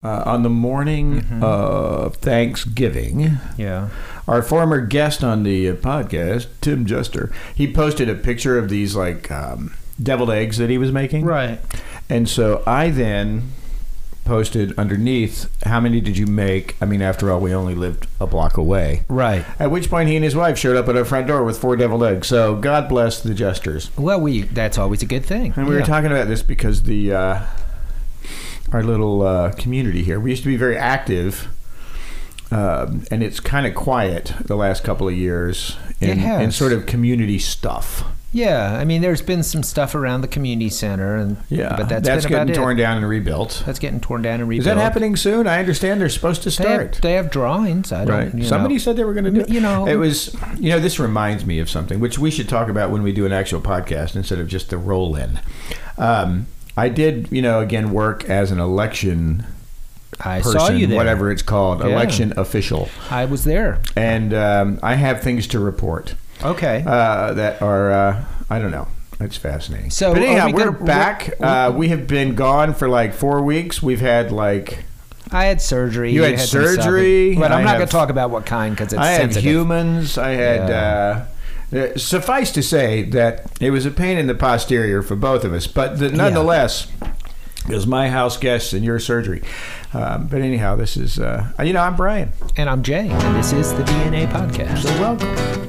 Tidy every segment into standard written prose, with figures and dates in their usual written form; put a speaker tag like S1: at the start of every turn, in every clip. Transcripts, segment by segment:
S1: On the morning of Thanksgiving, our former guest on the podcast, Tim Jester, he posted a picture of these deviled eggs that he was making.
S2: Right.
S1: And so I then posted underneath, how many did you make? I mean, after all, we only lived a block away.
S2: Right.
S1: At which point he and his wife showed up at our front door with 4 deviled eggs. So God bless the Jesters.
S2: Well, that's always a good thing.
S1: And we were talking about this because our little community here, we used to be very active, and it's kind of quiet the last couple of years in sort of community stuff.
S2: Yeah, I mean, there's been some stuff around the community center, but that's
S1: getting torn down and rebuilt.
S2: That's getting torn down and rebuilt.
S1: Is that happening soon? I understand they're supposed to start.
S2: They have drawings. I don't.
S1: Right. Somebody said they were going to do it. It was. This reminds me of something which we should talk about when we do an actual podcast instead of just the roll-in. I did, again, work as an election person,
S2: saw you there.
S1: Whatever it's called, election official.
S2: I was there.
S1: And I have things to report.
S2: Okay.
S1: That are, I don't know. It's fascinating.
S2: So,
S1: but anyhow, we're back. We have been gone for 4 weeks. We've had
S2: I had surgery.
S1: You had surgery.
S2: But I'm not going to talk about what kind because it's sensitive.
S1: I had humans. I had... suffice to say that it was a pain in the posterior for both of us, but nonetheless, it was my house guests and your surgery. But anyhow, this is, I'm Brian.
S2: And I'm Jay, and this is the DNA Podcast.
S1: So welcome.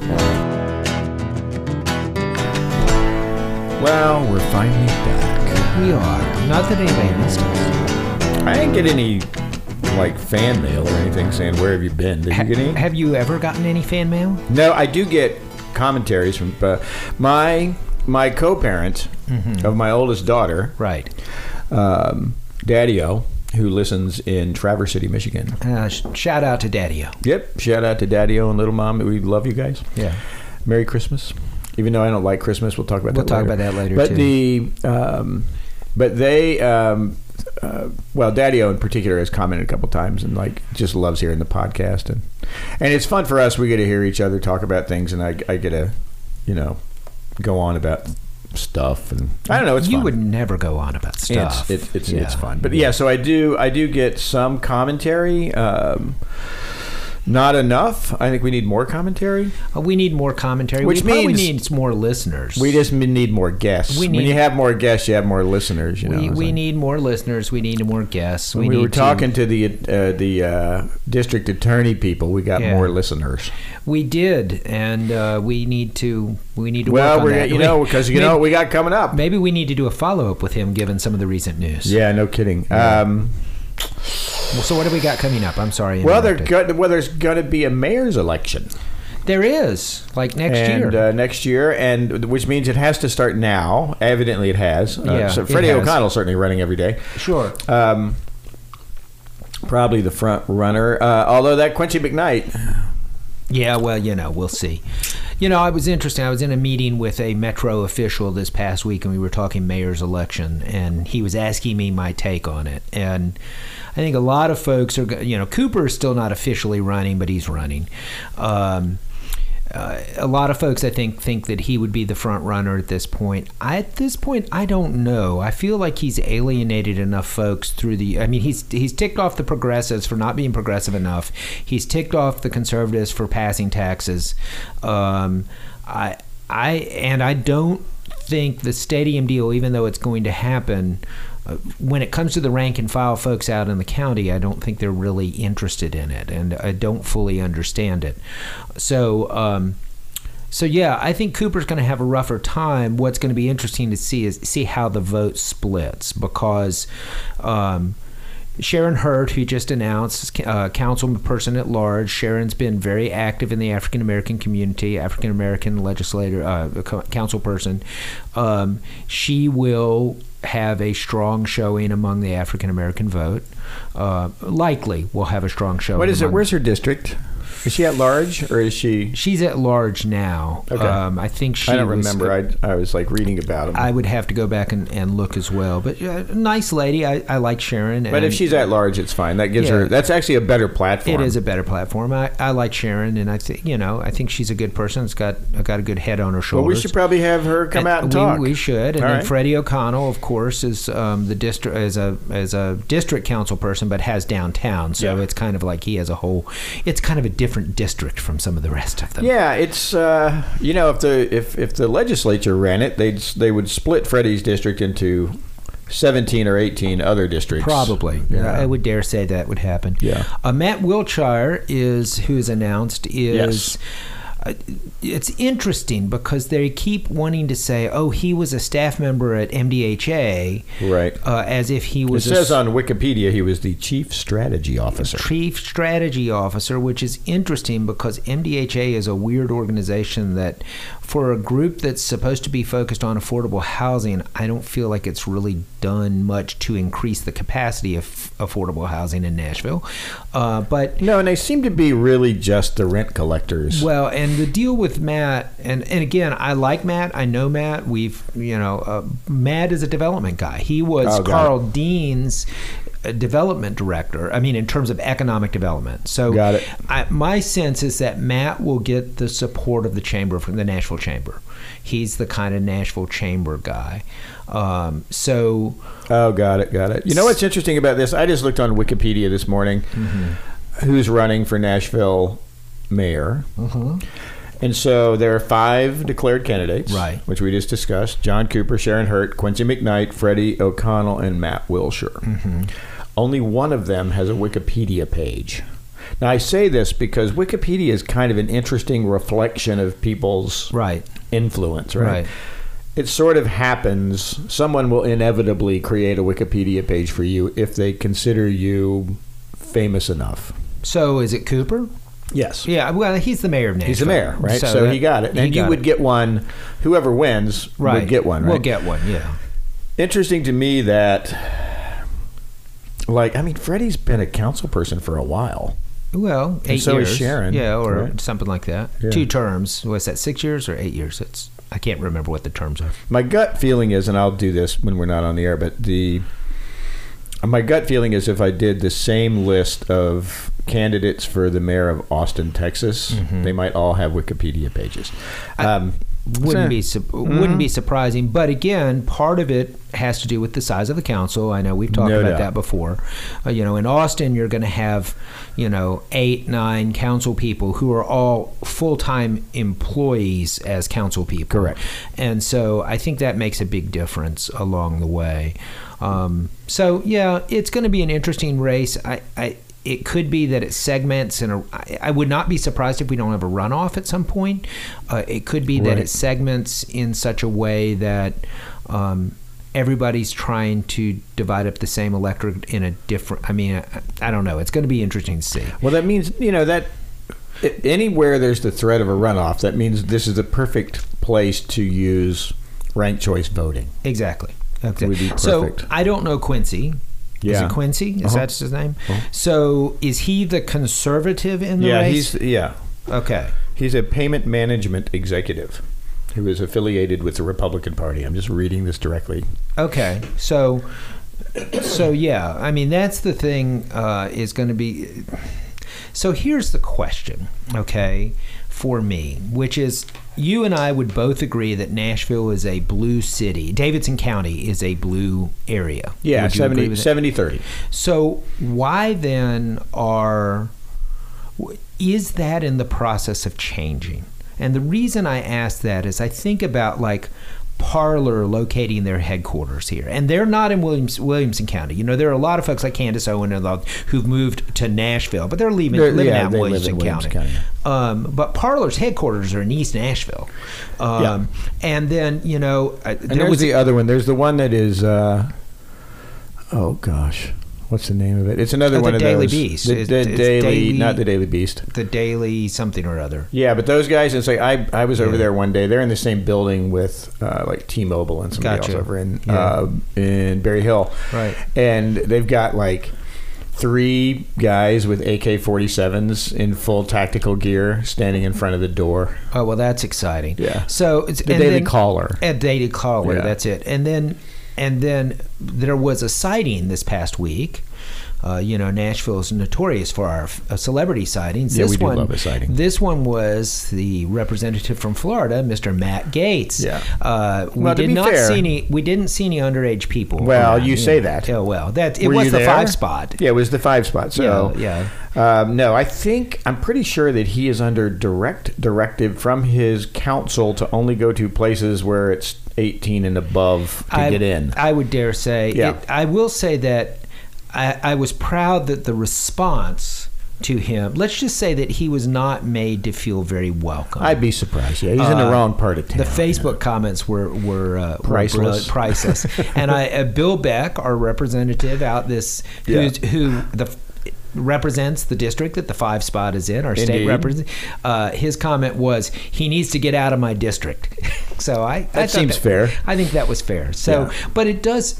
S1: Well, we're finally back.
S2: We are. Not that anybody missed us.
S1: I didn't get any, fan mail or anything saying, where have you been? Did you get any?
S2: Have you ever gotten any fan mail?
S1: No, I do get commentaries from my co-parent of my oldest daughter,
S2: right?
S1: Daddy-O, who listens in Traverse City, Michigan.
S2: Shout out to Daddy-O.
S1: Yep, shout out to Daddy-O and Little Mom. We love you guys.
S2: Yeah.
S1: Merry Christmas. Even though I don't like Christmas, we'll talk about that later.
S2: We'll talk about that later,
S1: but
S2: too.
S1: But they, Daddy-O in particular has commented a couple times and just loves hearing the podcast and it's fun for us. We get to hear each other talk about things, and I get to, go on about stuff, and I don't know. It's
S2: you
S1: fun.
S2: Would never go on about stuff.
S1: It's fun, but so I do get some commentary. Not enough. I think we need more commentary.
S2: We need more commentary.
S1: Which means
S2: we need more listeners.
S1: We just need more guests. When you have more guests, you have more listeners.
S2: We need more listeners. We need more guests.
S1: We were talking to the district attorney people. We got more listeners.
S2: We did, and we need to work on that.
S1: Well, because what we got coming up.
S2: Maybe we need to do a follow-up with him, given some of the recent news.
S1: Yeah, no kidding.
S2: Yeah. So what do we got coming up? I'm sorry.
S1: Well, there's going to be a mayor's election.
S2: There is,
S1: next year, and which means it has to start now. Evidently, it has. So Freddie O'Connell's certainly running every day.
S2: Sure.
S1: Probably the front runner. Although that Quincy McKnight.
S2: Yeah, well, we'll see. It was interesting. I was in a meeting with a Metro official this past week, and we were talking mayor's election, and he was asking me my take on it. And I think a lot of folks are, Cooper is still not officially running, but he's running. A lot of folks, I think that he would be the front runner at this point. At this point, I don't know. I feel like he's alienated enough folks through he's ticked off the progressives for not being progressive enough. He's ticked off the conservatives for passing taxes. I don't think the stadium deal, even though it's going to happen, when it comes to the rank and file folks out in the county, I don't think they're really interested in it, and I don't fully understand it. So I think Cooper's going to have a rougher time. What's going to be interesting to see how the vote splits, because Sharon Hurt, who just announced councilperson at large, Sharon's been very active in the African American community, African American legislator, councilperson. She will have a strong showing among the African American vote. Likely will have a strong showing.
S1: What is it? Where's her district? Is she at large, or is she?
S2: She's at large now.
S1: Okay.
S2: I think she.
S1: I don't remember. I was like reading about him.
S2: I would have to go back and look as well. But nice lady. I like Sharon.
S1: But if she's at large, it's fine. That gives her. That's actually a better platform.
S2: It is a better platform. I like Sharon, and I think she's a good person. It's got a good head on her shoulders.
S1: Well, we should probably have her come out and talk.
S2: We should. And
S1: All
S2: then
S1: right.
S2: Freddie O'Connell, of course, is the district as a district council person, but has downtown. So it's kind of like he has a whole. It's kind of a different district from some of the rest of them.
S1: Yeah, it's if the legislature ran it, they would split Freddie's district into 17 or 18 other districts.
S2: Probably.
S1: Yeah.
S2: I would dare say that would happen.
S1: Yeah.
S2: Matt Wiltshire who's announced is.
S1: Yes.
S2: It's interesting because they keep wanting to say, "Oh, he was a staff member at MDHA,"
S1: Right.
S2: As if he was.
S1: It says on Wikipedia he was the chief strategy officer.
S2: Chief strategy officer, which is interesting because MDHA is a weird organization that, for a group that's supposed to be focused on affordable housing, I don't feel like it's really done much to increase the capacity of affordable housing in Nashville. But
S1: No, and they seem to be really just the rent collectors.
S2: well, and the deal with Matt, and again, I like Matt. I know Matt. Matt is a development guy. He was Carl Dean's development director. I mean, in terms of economic development. So,
S1: Got it.
S2: My sense is that Matt will get the support of the chamber, from the Nashville Chamber. He's the kind of Nashville Chamber guy.
S1: Got it. You know what's interesting about this? I just looked on Wikipedia this morning.
S2: Mm-hmm.
S1: Who's running for Nashville mayor?
S2: Mm-hmm.
S1: And so there are 5 declared candidates,
S2: Right.
S1: which we just discussed: John Cooper, Sharon Hurt, Quincy McKnight, Freddie O'Connell, and Matt Wilshire.
S2: Mm-hmm.
S1: Only one of them has a Wikipedia page. Now, I say this because Wikipedia is kind of an interesting reflection of people's influence, right? It sort of happens. Someone will inevitably create a Wikipedia page for you if they consider you famous enough.
S2: So is it Cooper?
S1: Yes.
S2: Yeah, well, he's the mayor of Nashville.
S1: He's the mayor, right? So he got it. And you would get one. Whoever wins would get one, right?
S2: We'll get one, yeah.
S1: Interesting to me that, Freddie's been a council person for a while.
S2: Well, 8 years.
S1: So is Sharon.
S2: Yeah, or
S1: right?
S2: something like that.
S1: Yeah.
S2: 2 terms. Was that 6 years or 8 years? I can't remember what the terms are.
S1: My gut feeling is, and I'll do this when we're not on the air, but my gut feeling is if I did the same list of candidates for the mayor of Austin, Texas, they might all have Wikipedia pages.
S2: Wouldn't be surprising, but again, part of it has to do with the size of the council. I know we've talked about that before. In Austin, you're going to have 8, 9 council people who are all full-time employees as council people.
S1: Correct.
S2: And so I think that makes a big difference along the way. It's going to be an interesting race. It could be that it segments, and I would not be surprised if we don't have a runoff at some point. It could be that it segments in such a way that everybody's trying to divide up the same electorate in a different. I don't know. It's going to be interesting to see.
S1: Well, that means that anywhere there's the threat of a runoff, that means this is the perfect place to use ranked choice voting.
S2: Exactly.
S1: Would be perfect.
S2: So I don't know Quincy.
S1: Yeah.
S2: Is it Quincy? Is that his name? So is he the conservative in the race? Okay.
S1: He's a payment management executive who is affiliated with the Republican Party. I'm just reading this directly.
S2: Okay. So yeah. That's the thing is going to be. So here's the question, okay, for me, which is, you and I would both agree that Nashville is a blue city. Davidson County is a blue area.
S1: Yeah, 70-30.
S2: So why then is that in the process of changing? And the reason I ask that is I think about Parler locating their headquarters here, and they're not in Williamson County. There are a lot of folks like Candace Owen who've moved to Nashville, but they're living out in Williamson County. But Parler's headquarters are in East Nashville. And then
S1: and there's the other one. There's the one that is what's the name of it? It's another one of
S2: Daily
S1: those.
S2: Beast.
S1: The Daily, not the Daily Beast.
S2: The Daily something or other.
S1: Yeah, but those guys, it's I was over there one day. They're in the same building with T-Mobile and somebody else over in Berry Hill.
S2: Right.
S1: And they've got 3 guys with AK-47s in full tactical gear standing in front of the door.
S2: Oh, well, that's exciting.
S1: Yeah.
S2: So it's
S1: The Daily Caller.
S2: A Daily Caller,
S1: Yeah.
S2: that's it. And then there was a sighting this past week. Nashville is notorious for our celebrity sightings.
S1: Yeah, we do love a sighting.
S2: This one was the representative from Florida, Mr. Matt Gaetz.
S1: Yeah.
S2: We
S1: to be fair,
S2: we didn't see any underage people.
S1: Well,
S2: around,
S1: you say that.
S2: Oh well, it
S1: Were
S2: was
S1: you
S2: the
S1: there?
S2: 5 spot.
S1: Yeah, it was the 5 spot. So
S2: Yeah.
S1: no, I'm pretty sure that he is under direct directive from his council to only go to places where it's 18 and above to get in.
S2: I would dare say.
S1: Yeah.
S2: I will say that I was proud that the response to him, let's just say that he was not made to feel very welcome.
S1: I'd be surprised. Yeah, he's in the wrong part of town.
S2: The Facebook comments were
S1: Priceless.
S2: priceless. And Bill Beck, our representative out who represents the district that the 5 spot is in, our state
S1: Indeed.
S2: representative, his comment was, he needs to get out of my district. So I
S1: That seems fair.
S2: I think that was fair. So,
S1: Yeah.
S2: but it does.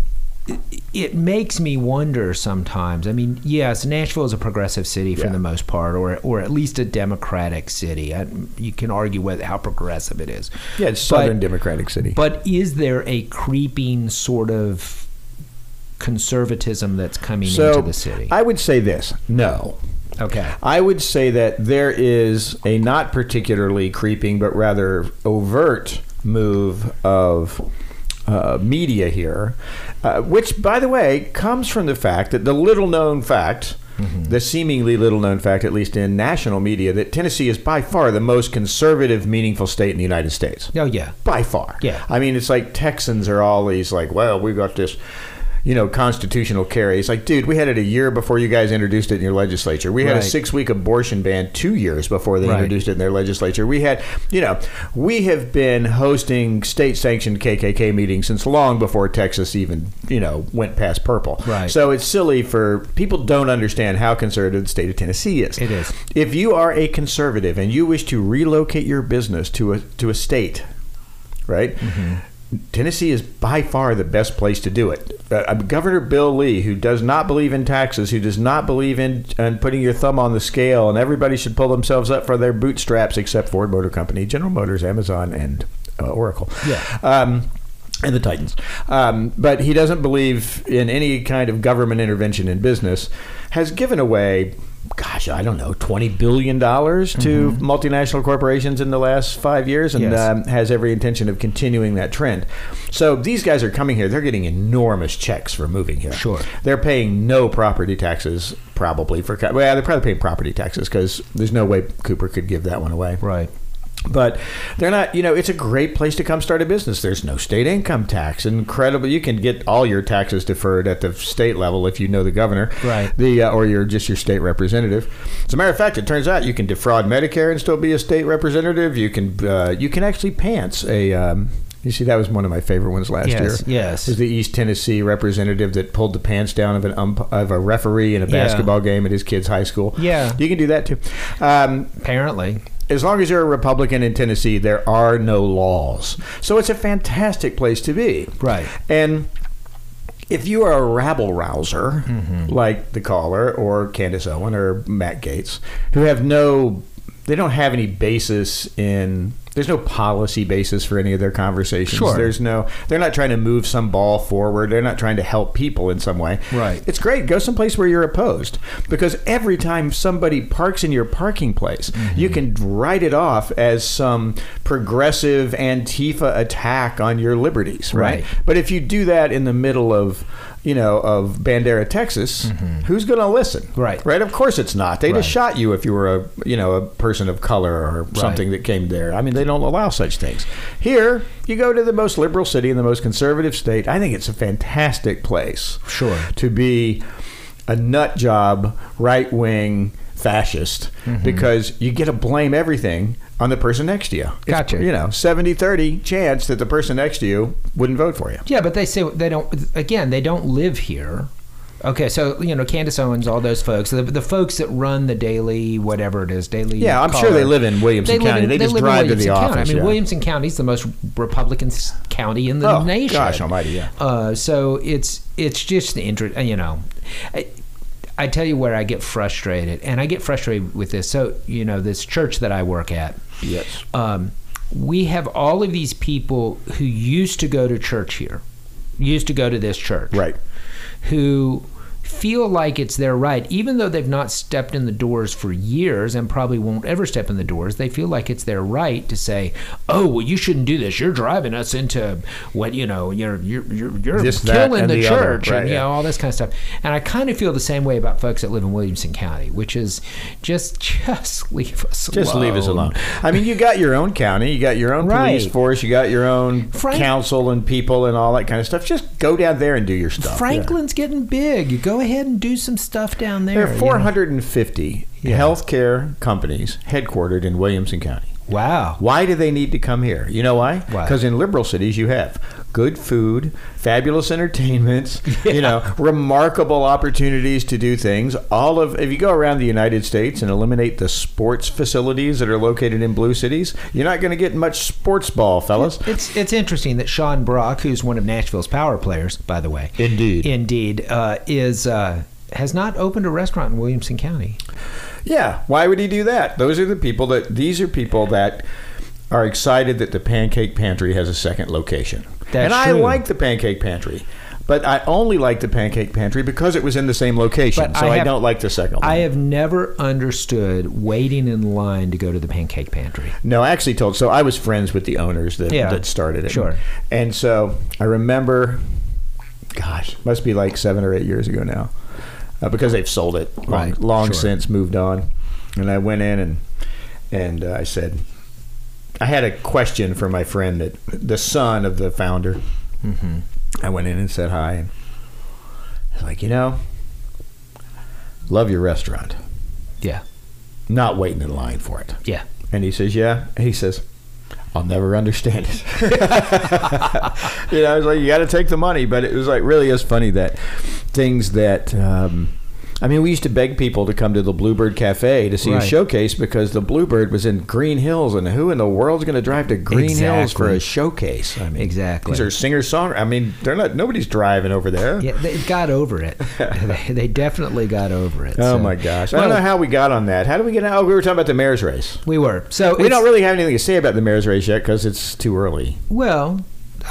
S2: It makes me wonder sometimes. I mean, yes, Nashville is a progressive city for
S1: Yeah.
S2: the most part, or at least a democratic city. You can argue with how progressive it is.
S1: Yeah, it's Southern Democratic City.
S2: But is there a creeping sort of conservatism that's coming into the city?
S1: I would say this. No.
S2: Okay.
S1: I would say that there is a not particularly creeping, but rather overt move of media here, which, by the way, comes from the fact that the little-known fact, the seemingly little-known fact, at least in national media, that Tennessee is by far the most conservative, meaningful state in the United States.
S2: Oh, yeah.
S1: By far.
S2: Yeah.
S1: I mean, it's like Texans are always like, well, we got this, constitutional carry. It's like, dude, we had it a year before you guys introduced it in your legislature. We had a
S2: Right.
S1: 6-week abortion ban 2 years before they
S2: Right.
S1: introduced it in their legislature. We had, we have been hosting state-sanctioned KKK meetings since long before Texas even, went past purple.
S2: Right.
S1: So it's silly for people don't understand how conservative the state of Tennessee is.
S2: It is.
S1: If you are a conservative and you wish to relocate your business to a state, right? Tennessee is by far the best place to do it. Governor Bill Lee, who does not believe in taxes, who does not believe in putting your thumb on the scale, and everybody should pull themselves up for their bootstraps except Ford Motor Company, General Motors, Amazon, and Oracle.
S2: Yeah.
S1: And the Titans. But he doesn't believe in any kind of government intervention in business, has given away, gosh, I don't know, $20 billion to multinational corporations in the last 5 years, and
S2: Yes.
S1: has every intention of continuing that trend. So these guys are coming here. They're getting enormous checks for moving here.
S2: Sure.
S1: They're paying no property taxes, probably. They're probably paying property taxes because there's no way Cooper could give that one away.
S2: Right.
S1: But they're not, it's a great place to come start a business. There's no state income tax. Incredible. You can get all your taxes deferred at the state level if you know the governor.
S2: Right.
S1: Or you're just your state representative. As a matter of fact, it turns out you can defraud Medicare and still be a state representative. You can actually pants a... you see, that was one of my favorite ones last year.
S2: Yes.
S1: Is the East Tennessee representative that pulled the pants down of a referee in a basketball game at his kid's high school.
S2: Yeah.
S1: You can do that too.
S2: Apparently.
S1: As long as you're a Republican in Tennessee, there are no laws. So it's a fantastic place to be.
S2: Right.
S1: And if you are a rabble-rouser, like the caller or Candace Owen or Matt Gaetz, who they don't have any basis in... There's no policy basis for any of their conversations.
S2: Sure.
S1: They're not trying to move some ball forward. They're not trying to help people in some way.
S2: Right.
S1: It's great. Go someplace where you're opposed. Because every time somebody parks in your parking place, you can write it off as some progressive Antifa attack on your liberties, right?
S2: Right.
S1: But if you do that in the middle of Bandera, Texas, who's going to listen?
S2: Right.
S1: Right? Of course it's not. They
S2: Right.
S1: just shot you if you were a person of color or something that came there. I mean, they don't allow such things. Here, you go to the most liberal city in the most conservative state. I think it's a fantastic place.
S2: Sure.
S1: To be a nut job, right-wing fascist, because you get to blame everything on the person next to you. It's,
S2: Gotcha.
S1: 70-30 chance that the person next to you wouldn't vote for you.
S2: Yeah, but they say they don't live here. Okay, so Candace Owens, all those folks, the folks that run the Daily, whatever it is, Daily.
S1: Yeah, I'm sure they live in Williamson County. They just drive to the office.
S2: I mean,
S1: yeah.
S2: Williamson County is the most Republican county in the nation.
S1: Gosh almighty, yeah.
S2: So it's just the interest. I tell you where I get frustrated, and I get frustrated with this. So, this church that I work at.
S1: Yes.
S2: We have all of these people who used to go to church here, used to go to this church.
S1: Right.
S2: Who feel like it's their right, even though they've not stepped in the doors for years and probably won't ever step in the doors. They feel like it's their right to say, "Oh, well, you shouldn't do this. You're driving us into what you're
S1: this,
S2: killing the church,"
S1: other, right,
S2: and
S1: yeah.
S2: all this kind of stuff. And I kind of feel the same way about folks that live in Williamson County, which is just leave us alone.
S1: Just leave us alone. I mean, you got your own county, you got your own police force, you got your own council and people and all that kind of stuff. Just go down there and do your stuff.
S2: Franklin's getting big. You go ahead and do some stuff down there.
S1: There are 450 healthcare companies headquartered in Williamson County.
S2: Wow.
S1: Why do they need to come here? You know why? Because in liberal cities you have good food, fabulous entertainments, remarkable opportunities to do things. If you go around the United States and eliminate the sports facilities that are located in blue cities, you're not going to get much sports ball, fellas.
S2: It's interesting that Sean Brock, who's one of Nashville's power players, by the way, indeed, has not opened a restaurant in Williamson County.
S1: Yeah, why would he do that? These are people that are excited that the Pancake Pantry has a second location.
S2: That's
S1: I
S2: true.
S1: like the Pancake Pantry, but I only like the Pancake Pantry because it was in the same location, I don't like the second one.
S2: I have never understood waiting in line to go to the Pancake Pantry.
S1: No, I actually so I was friends with the owners that started it.
S2: Sure.
S1: And so I remember, gosh, must be like 7 or 8 years ago now. Because they've sold it long since, moved on. And I went in and I said, I had a question for my friend, the son of the founder. Mm-hmm. I went in and said hi. And I was like, love your restaurant.
S2: Yeah.
S1: Not waiting in line for it.
S2: Yeah.
S1: And he says, yeah. And he says, I'll never understand it. I was like, you got to take the money. But it was like, really is funny that things that, we used to beg people to come to the Bluebird Cafe to see a showcase because the Bluebird was in Green Hills. And who in the world's going to drive to Green Hills for a showcase?
S2: Exactly.
S1: These are singer-songwriters. Nobody's driving over there.
S2: Yeah, they got over it. They definitely got over it.
S1: Oh, my gosh. I don't know how we got on that. How did we get out? We were talking about the mayor's race.
S2: We were. So
S1: we don't really have anything to say about the mayor's race yet because it's too early.
S2: Well,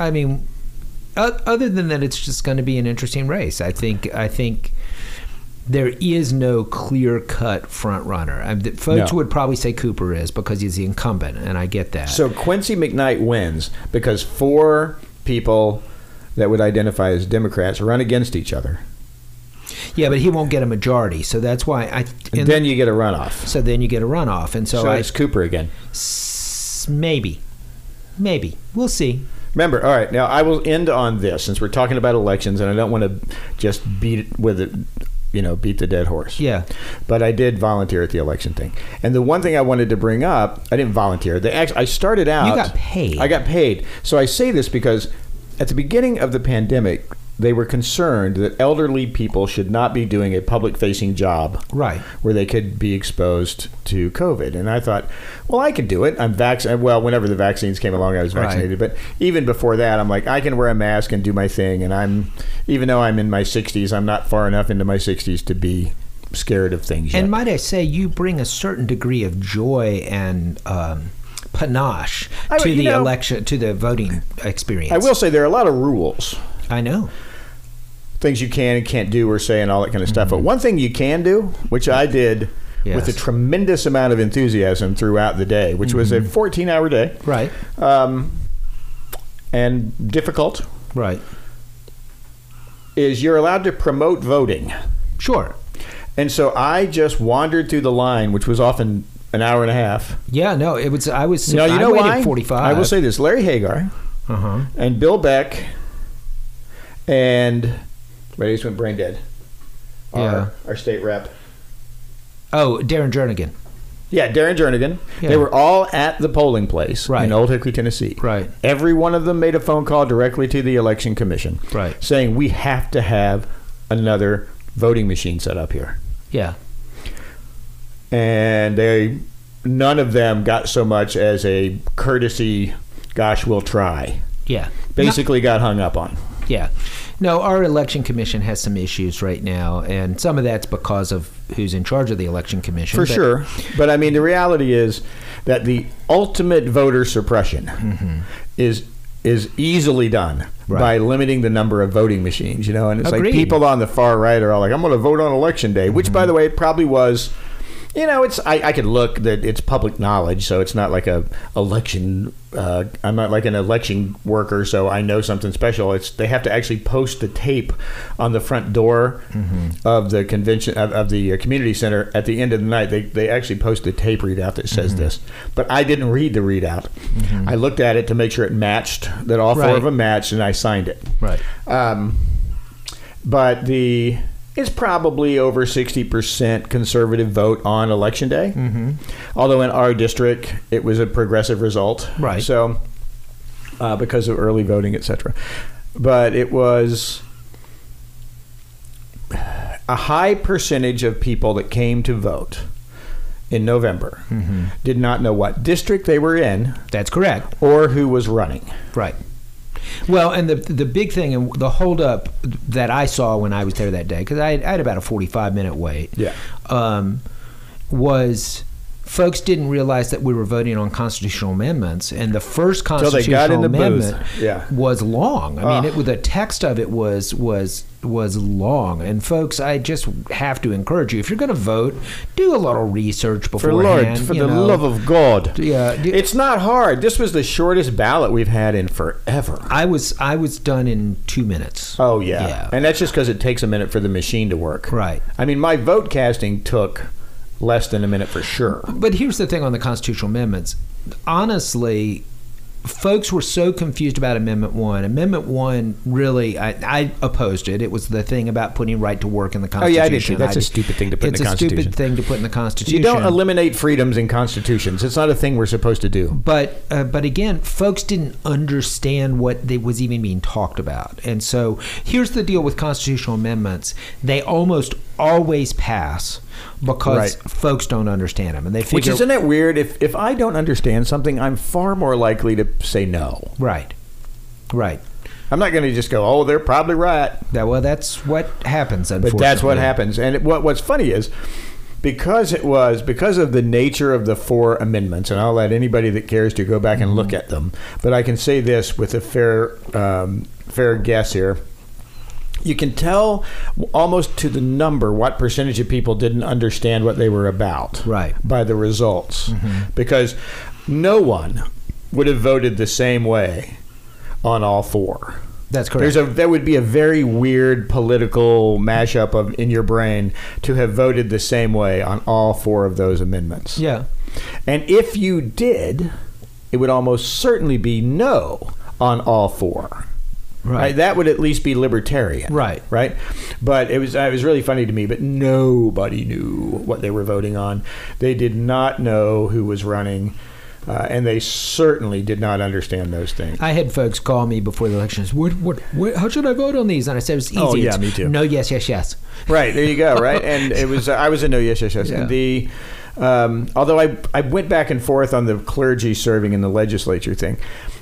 S2: other than that, it's just going to be an interesting race. I think there is no clear-cut front runner. Folks would probably say Cooper is because he's the incumbent, and I get that.
S1: So Quincy McKnight wins because 4 people that would identify as Democrats run against each other.
S2: Yeah, but he won't get a majority, so that's why
S1: then you get a runoff.
S2: So then you get a runoff, and so
S1: it's Cooper again.
S2: Maybe, we'll see.
S1: Remember, all right. Now I will end on this since we're talking about elections, and I don't want to just beat the dead horse.
S2: Yeah.
S1: But I did volunteer at the election thing, and the one thing I wanted to bring up, I didn't volunteer. I started out.
S2: You got paid.
S1: I got paid. So I say this because at the beginning of the pandemic, they were concerned that elderly people should not be doing a public-facing job where they could be exposed to COVID. And I thought, well, I can do it. I'm vaccinated. Well, whenever the vaccines came along, I was vaccinated. But even before that, I'm like, I can wear a mask and do my thing. And even though I'm in my 60s, I'm not far enough into my 60s to be scared of things yet.
S2: And might I say, you bring a certain degree of joy and panache to the election, to the voting experience.
S1: I will say there are a lot of rules.
S2: I know.
S1: Things you can and can't do or say and all that kind of stuff. But one thing you can do, which I did with a tremendous amount of enthusiasm throughout the day, which was a 14-hour day.
S2: Right.
S1: And difficult.
S2: Right.
S1: Is you're allowed to promote voting.
S2: Sure.
S1: And so I just wandered through the line, which was often an hour and a half.
S2: Yeah, no, it was. I was.
S1: No, you know
S2: waited
S1: why?
S2: 45.
S1: I will say this: Larry Hagar and Bill Beck and. Wait, he just went brain dead. Our state rep.
S2: Oh, Darren Jernigan.
S1: Yeah, Darren Jernigan. Yeah. They were all at the polling place in Old Hickory, Tennessee.
S2: Right.
S1: Every one of them made a phone call directly to the election commission.
S2: Right.
S1: Saying we have to have another voting machine set up here.
S2: Yeah.
S1: And none of them got so much as a courtesy, gosh, we'll try.
S2: Yeah.
S1: Basically got hung up on.
S2: Yeah. No, our election commission has some issues right now, and some of that's because of who's in charge of the election commission.
S1: For sure. But I mean, the reality is that the ultimate voter suppression is easily done by limiting the number of voting machines, you know, and it's like people on the far right are all like, I'm going to vote on election day, which, by the way, it probably was. You know, it's I could look that it's public knowledge, so it's not like a election. I'm not like an election worker, so I know something special. They have to actually post the tape on the front door of the convention of the community center at the end of the night. They actually post a tape readout that says this, but I didn't read the readout. I looked at it to make sure it matched, that all four of them matched, and I signed it.
S2: Right.
S1: But it's probably over 60% conservative vote on election day. Although in our district, it was a progressive result.
S2: Right.
S1: So, because of early voting, etc. But it was a high percentage of people that came to vote in November did not know what district they were in.
S2: That's correct.
S1: Or who was running.
S2: Right. Well, and the big thing and the holdup that I saw when I was there that day, because I had about a 45-minute wait, was folks didn't realize that we were voting on constitutional amendments, and the first constitutional amendment was long. I mean, the text of it was long. And folks, I just have to encourage you, if you're going to vote, do a little research beforehand.
S1: For the love of God. Yeah, it's not hard. This was the shortest ballot we've had in forever.
S2: I was done in 2 minutes.
S1: Oh yeah. And that's just because it takes a minute for the machine to work.
S2: Right.
S1: I mean, my vote casting took less than a minute for sure.
S2: But here's the thing on the constitutional amendments. Honestly, folks were so confused about Amendment 1. Amendment 1, really, I opposed it. It was the thing about putting right to work in the Constitution.
S1: Oh, yeah, I did too. That's a stupid thing to put in the Constitution.
S2: It's a stupid thing to put in the Constitution.
S1: You don't eliminate freedoms in constitutions. It's not a thing we're supposed to do.
S2: But again, folks didn't understand what was even being talked about. And so here's the deal with constitutional amendments. They almost always pass because folks don't understand them, and they figure.
S1: Which, isn't it weird? If I don't understand something, I'm far more likely to say no.
S2: Right.
S1: I'm not going to just go, oh, they're probably right.
S2: Well, that's what happens, unfortunately.
S1: But that's what happens. And what's funny is, because of the nature of the 4 amendments, and I'll let anybody that cares to go back and look at them, but I can say this with a fair guess here. You can tell almost to the number what percentage of people didn't understand what they were about by the results. Because no one would have voted the same way on all 4.
S2: That's correct.
S1: That would be a very weird political mashup in your brain to have voted the same way on all 4 of those amendments.
S2: Yeah.
S1: And if you did, it would almost certainly be no on all 4. Right. That would at least be libertarian. Right. But it was really funny to me, but nobody knew what they were voting on. They did not know who was running, and they certainly did not understand those things.
S2: I had folks call me before the elections. What, how should I vote on these? And I said, it's easy.
S1: Oh, yeah, me too.
S2: No, yes.
S1: Right, there you go, right? And I was a no, yes. Yeah. And although I went back and forth on the clergy serving in the legislature thing.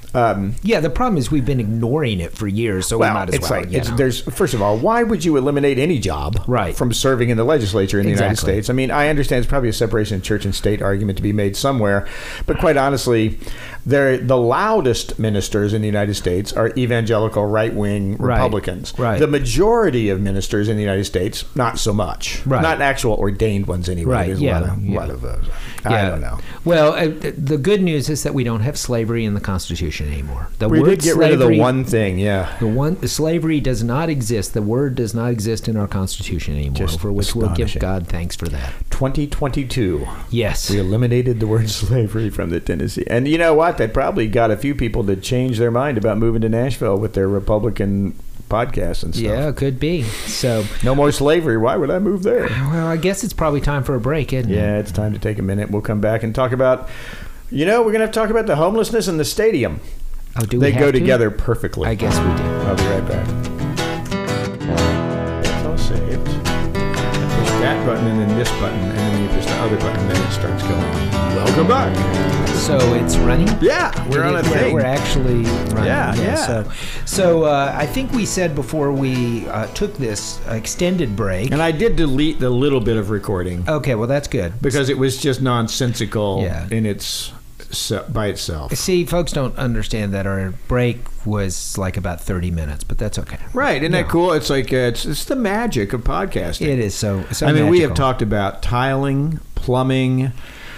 S2: The problem is we've been ignoring it for years, so we might as well.
S1: First of all, why would you eliminate any job from serving in the legislature in the United States? I mean, I understand it's probably a separation of church and state argument to be made somewhere, but quite honestly, the loudest ministers in the United States are evangelical right-wing Republicans. The majority of ministers in the United States, not so much. Not actual ordained ones anyway. There's a lot of those. I don't know.
S2: Well, the good news is that we don't have slavery in the Constitution anymore.
S1: We did get rid of the one thing,
S2: slavery does not exist. The word does not exist in our Constitution anymore, for which we'll give God thanks for that.
S1: 2022.
S2: Yes.
S1: We eliminated the word slavery from the Tennessee. And you know what? That probably got a few people to change their mind about moving to Nashville with their Republican podcasts and stuff.
S2: Yeah, could be. So
S1: no more slavery. Why would I move there?
S2: Well, I guess it's probably time for a break, isn't it?
S1: Yeah, it's time to take a minute. We'll come back and talk about, we're going to have to talk about the homelessness and the stadium.
S2: Oh, do
S1: they
S2: we
S1: go together perfectly.
S2: I guess we do.
S1: I'll be right back. It's all saved. that button and then this button, and then when you push the other button, then it starts going. Welcome back.
S2: So it's running?
S1: Yeah, we're on a thing.
S2: We're actually running.
S1: Yeah.
S2: So I think we said before we took this extended break.
S1: And I did delete the little bit of recording.
S2: Okay, well, that's good.
S1: Because it was just nonsensical in its by itself.
S2: See, folks don't understand that our break was like about 30 minutes, but that's okay.
S1: Right. Isn't that cool? It's like, it's the magic of podcasting.
S2: It is so
S1: I mean, we have talked about tiling, plumbing.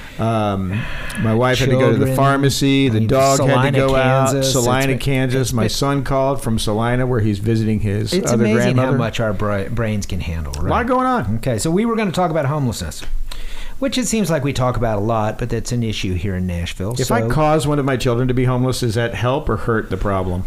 S1: My wife had to go to the pharmacy. The dog had to go out. Salina, Kansas. My son called from Salina, where he's visiting his other grandmother.
S2: It's amazing how much our brains can handle. Right?
S1: A lot going on.
S2: Okay, so we were going to talk about homelessness, which it seems like we talk about a lot, but that's an issue here in Nashville.
S1: If I cause one of my children to be homeless, does that help or hurt the problem?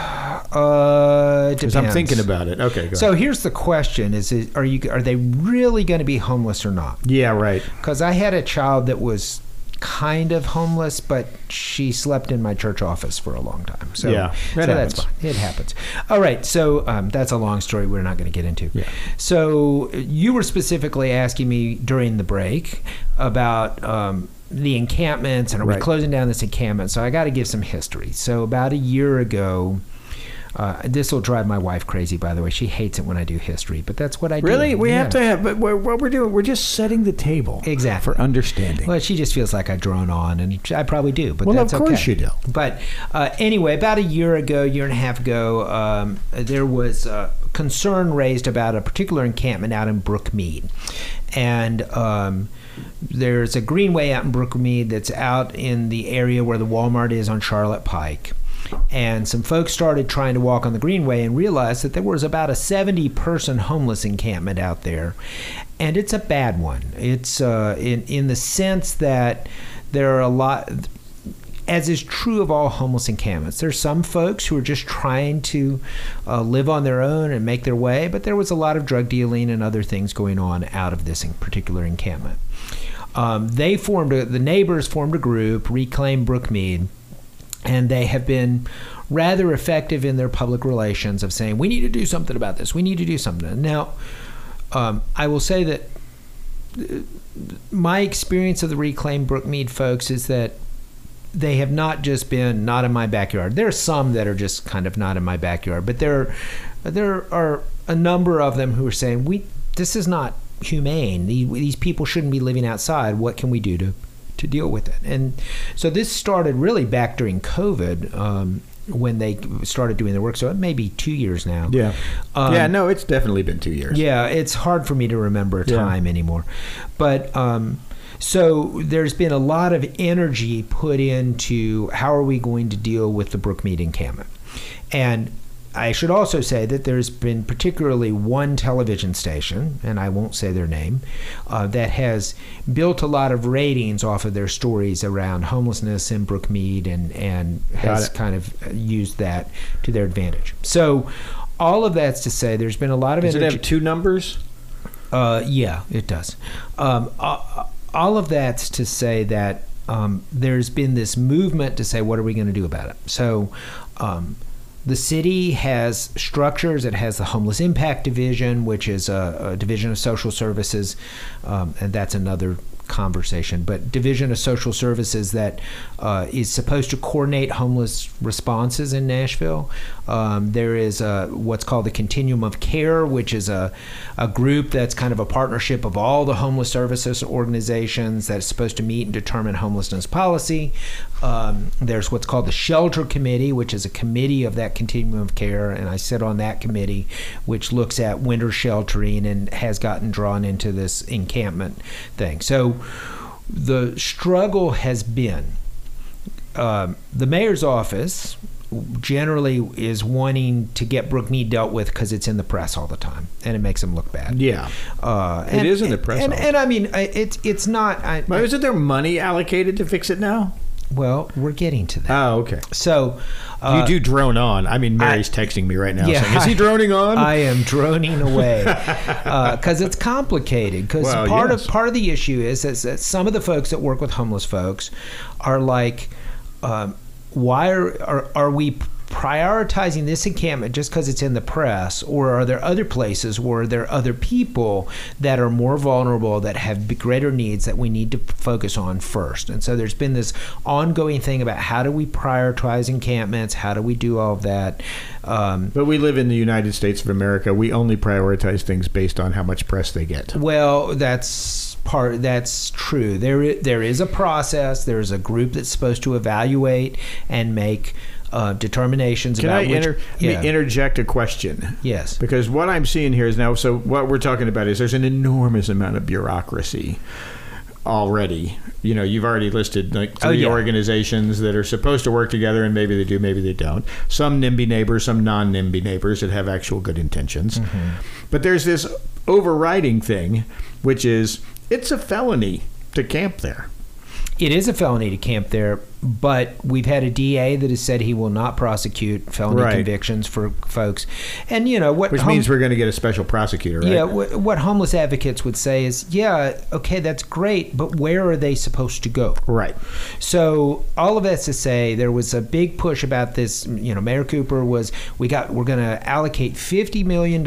S2: Depends.
S1: Because I'm thinking about it. Okay, go ahead.
S2: So here's the question: are they really going to be homeless or not?
S1: Yeah, right.
S2: Because I had a child that was kind of homeless, but she slept in my church office for a long time. So
S1: yeah,
S2: that's fine. It happens. All right, so that's a long story we're not going to get into.
S1: Yeah.
S2: So you were specifically asking me during the break about the encampments, and are we closing down this encampment? So I got to give some history. So about a year ago, this will drive my wife crazy, by the way. She hates it when I do history, but that's what I do.
S1: Really? We have to have, but what we're doing, we're just setting the table.
S2: Exactly.
S1: For understanding.
S2: Well, she just feels like I drone on, and I probably do, but
S1: that's
S2: okay.
S1: Well, of course you do.
S2: But anyway, about a year and a half ago, there was concern raised about a particular encampment out in Brookmead. And there's a greenway out in Brookmead that's out in the area where the Walmart is on Charlotte Pike. And some folks started trying to walk on the greenway and realized that there was about a 70-person homeless encampment out there. And it's a bad one. It's in the sense that there are a lot, as is true of all homeless encampments. There's some folks who are just trying to live on their own and make their way, but there was a lot of drug dealing and other things going on out of this particular encampment. The neighbors formed a group, Reclaim Brookmead, and they have been rather effective in their public relations of saying, we need to do something about this. We need to do something. Now, I will say that my experience of the Reclaim Brookmead folks is that they have not just been not in my backyard. There are some that are just kind of not in my backyard, but there are a number of them who are saying, this is not humane. These people shouldn't be living outside. What can we do to deal with it? And so this started really back during COVID, when they started doing their work. So it may be 2 years now.
S1: Yeah. No, it's definitely been 2 years.
S2: Yeah, it's hard for me to remember time anymore. But so there's been a lot of energy put into how are we going to deal with the Brookmead encampment. And I should also say that there's been particularly one television station, and I won't say their name, that has built a lot of ratings off of their stories around homelessness in Brookmead and has kind of used that to their advantage. So all of that's to say there's been a lot of energy.
S1: Does it have two numbers?
S2: Yeah, it does. All of that's to say that there's been this movement to say, what are we going to do about it? So the city has structures. It has the Homeless Impact Division, which is a division of social services, and that's another conversation, but Division of Social Services that is supposed to coordinate homeless responses in Nashville. There is what's called the Continuum of Care, which is a group that's kind of a partnership of all the homeless services organizations that's supposed to meet and determine homelessness policy. There's what's called the Shelter Committee, which is a committee of that Continuum of Care, and I sit on that committee, which looks at winter sheltering and has gotten drawn into this encampment thing. So the struggle has been the mayor's office generally is wanting to get Brookmead dealt with because it's in the press all the time and it makes them look bad.
S1: Yeah, it is in the press.
S2: And I mean, it's not.
S1: But isn't there money allocated to fix it now?
S2: Well, we're getting to that.
S1: Oh, okay.
S2: So
S1: you do drone on. I mean, Mary's texting me right now saying, is he droning on?
S2: I am droning away because it's complicated. Because part of the issue is that some of the folks that work with homeless folks are like, why are we prioritizing this encampment just because it's in the press, or are there other places where there are other people that are more vulnerable, that have greater needs, that we need to focus on first? And so there's been this ongoing thing about how do we prioritize encampments, how do we do all of that.
S1: But we live in the United States of America. We only prioritize things based on how much press they get.
S2: Well, that's true. There is a process. There's a group that's supposed to evaluate and make determinations about which...
S1: Can I interject a question?
S2: Yes.
S1: Because what I'm seeing here is now, so what we're talking about is there's an enormous amount of bureaucracy already. You know, you've already listed like three organizations that are supposed to work together, and maybe they do, maybe they don't. Some NIMBY neighbors, some non-NIMBY neighbors that have actual good intentions. Mm-hmm. But there's this overriding thing, which is it's a felony to camp there.
S2: It is a felony to camp there, but we've had a DA that has said he will not prosecute felony convictions for folks. And, you know,
S1: which means we're going to get a special prosecutor, right?
S2: Yeah, what homeless advocates would say is, yeah, okay, that's great, but where are they supposed to go?
S1: Right.
S2: So all of that's to say there was a big push about this. You know, Mayor Cooper was, we're going to allocate $50 million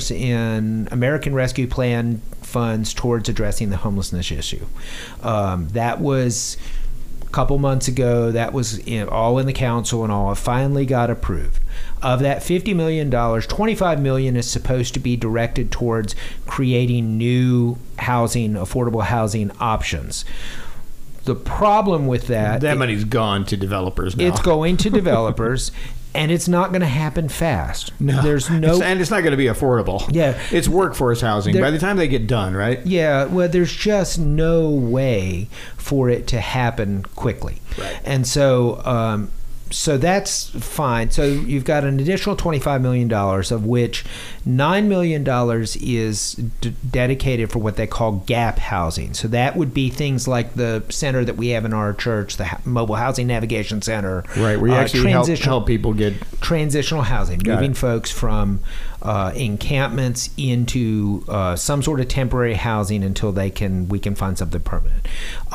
S2: in American Rescue Plan funds towards addressing the homelessness issue. That was a couple months ago. That was all in the council and all. It finally got approved. Of that $50 million, $25 million is supposed to be directed towards creating new housing, affordable housing options. The problem with that
S1: money's gone to developers now.
S2: It's going to developers. And it's not going to happen fast.
S1: No. And it's not going to be affordable.
S2: Yeah.
S1: It's workforce housing by the time they get done, right?
S2: Yeah. Well, there's just no way for it to happen quickly.
S1: Right.
S2: And so that's fine. So you've got an additional $25 million, of which $9 million is dedicated for what they call gap housing. So that would be things like the center that we have in our church, the Mobile Housing Navigation Center.
S1: Right, where you actually help people get...
S2: Transitional housing, moving folks from encampments into some sort of temporary housing until we can find something permanent.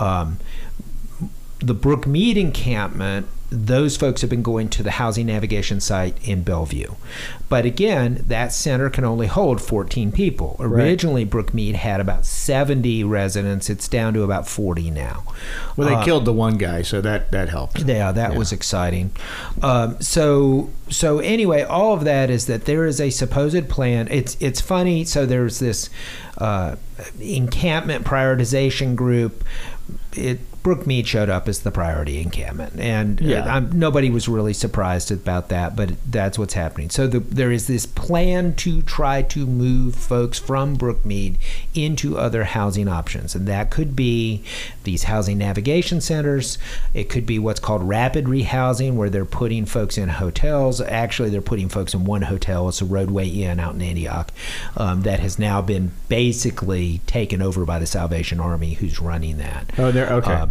S2: The Brookmead encampment, those folks have been going to the housing navigation site in Bellevue. But again, that center can only hold 14 people. Originally, Brookmead had about 70 residents. It's down to about 40 now.
S1: Well, they killed the one guy, so that helped.
S2: Yeah, that was exciting. So anyway, all of that is that there is a supposed plan. It's funny. So there's this encampment prioritization group. Brookmead showed up as the priority encampment, and nobody was really surprised about that, but that's what's happening. So there is this plan to try to move folks from Brookmead into other housing options, and that could be these housing navigation centers. It could be what's called rapid rehousing, where they're putting folks in hotels. Actually, they're putting folks in one hotel. It's a Roadway Inn out in Antioch that has now been basically taken over by the Salvation Army, who's running that.
S1: Oh, they're okay.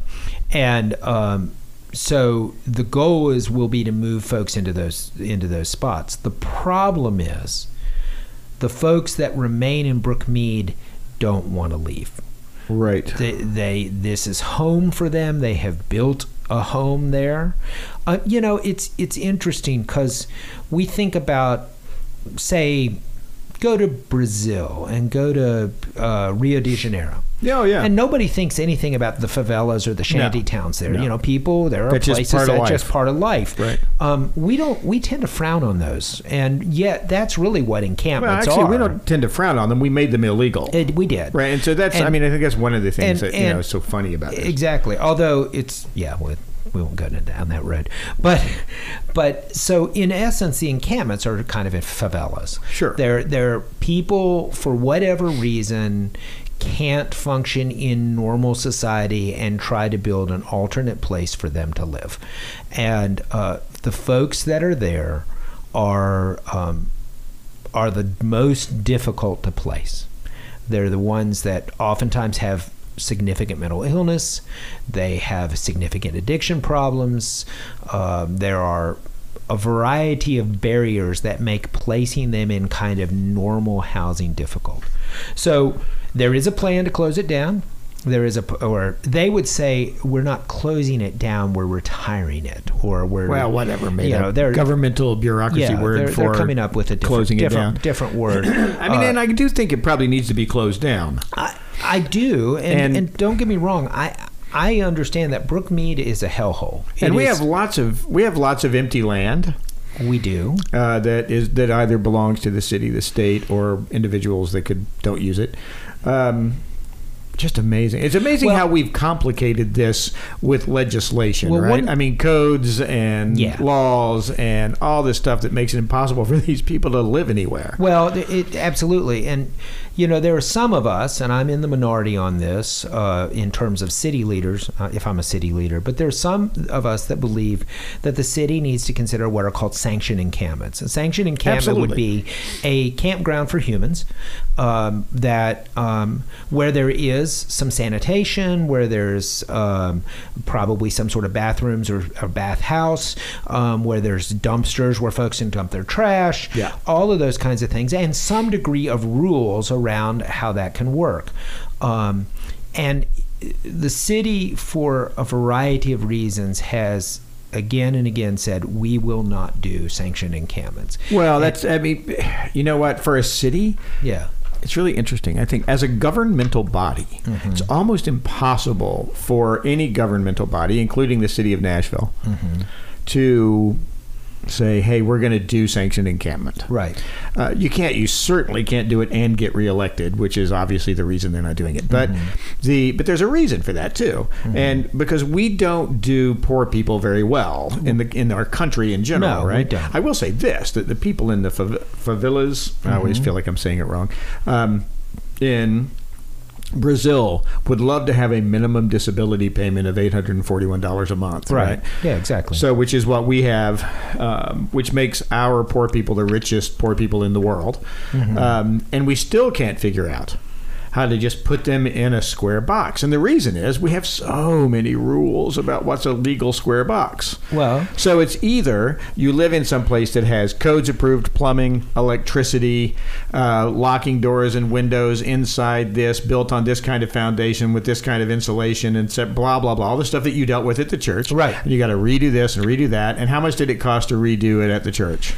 S2: So the goal will be to move folks into those spots. The problem is the folks that remain in Brookmead don't want to leave.
S1: Right.
S2: This is home for them. They have built a home there. It's interesting because we think about, say, go to Brazil and go to Rio de Janeiro.
S1: Oh, yeah.
S2: And nobody thinks anything about the favelas or the shanty towns there.
S1: No.
S2: There are places that's just part of life.
S1: Right.
S2: We tend to frown on those, and yet that's really what encampments
S1: are.
S2: Actually,
S1: we don't tend to frown on them. We made them illegal.
S2: We did.
S1: Right, and so that's, I think that's one of the things that is so funny about this.
S2: Exactly. Although we won't go down that road. But so in essence, the encampments are kind of in favelas.
S1: Sure.
S2: They're people, for whatever reason, can't function in normal society and try to build an alternate place for them to live. And the folks that are there are the most difficult to place. They're the ones that oftentimes have significant mental illness. They have significant addiction problems. There are a variety of barriers that make placing them in kind of normal housing difficult. So there is a plan to close it down. or they would say we're not closing it down, we're retiring it, or we're
S1: whatever made up governmental bureaucracy word for
S2: they're coming up with a different word.
S1: I mean, and I do think it probably needs to be closed down.
S2: I do, and don't get me wrong, I understand that Brookmead is a hellhole,
S1: and we have lots of empty land.
S2: We do
S1: that either belongs to the city, the state, or individuals that don't use it. Just amazing. It's amazing how we've complicated this with legislation, right? I mean, codes and laws and all this stuff that makes it impossible for these people to live anywhere.
S2: Well, absolutely. And, there are some of us, and I'm in the minority on this in terms of city leaders, if I'm a city leader, but there are some of us that believe that the city needs to consider what are called sanctioned encampments. A sanctioned encampment would be a campground for humans that where there is some sanitation, where there's probably some sort of bathrooms or bathhouse, where there's dumpsters where folks can dump their trash, all of those kinds of things, and some degree of rules around how that can work. And the city, for a variety of reasons, has again and again said, we will not do sanctioned encampments.
S1: Well, you know what, for a city, it's really interesting. I think as a governmental body, it's almost impossible for any governmental body, including the city of Nashville, to say, hey, we're going to do sanctioned encampment.
S2: Right.
S1: You certainly can't do it and get reelected, which is obviously the reason they're not doing it. But but there's a reason for that too, and because we don't do poor people very well in our country in general, right?
S2: We don't.
S1: I will say this: that the people in the favelas, I always feel like I'm saying it wrong, in Brazil would love to have a minimum disability payment of $841 a month, right?
S2: Yeah, exactly.
S1: So, which is what we have, which makes our poor people the richest poor people in the world. And we still can't figure out how to just put them in a square box. And the reason is we have so many rules about what's a legal square box.
S2: Well,
S1: so it's either you live in some place that has codes approved plumbing, electricity, locking doors and windows inside this, built on this kind of foundation with this kind of insulation and blah, blah, blah, all the stuff that you dealt with at the church.
S2: Right.
S1: And you got to redo this and redo that. And how much did it cost to redo it at the church?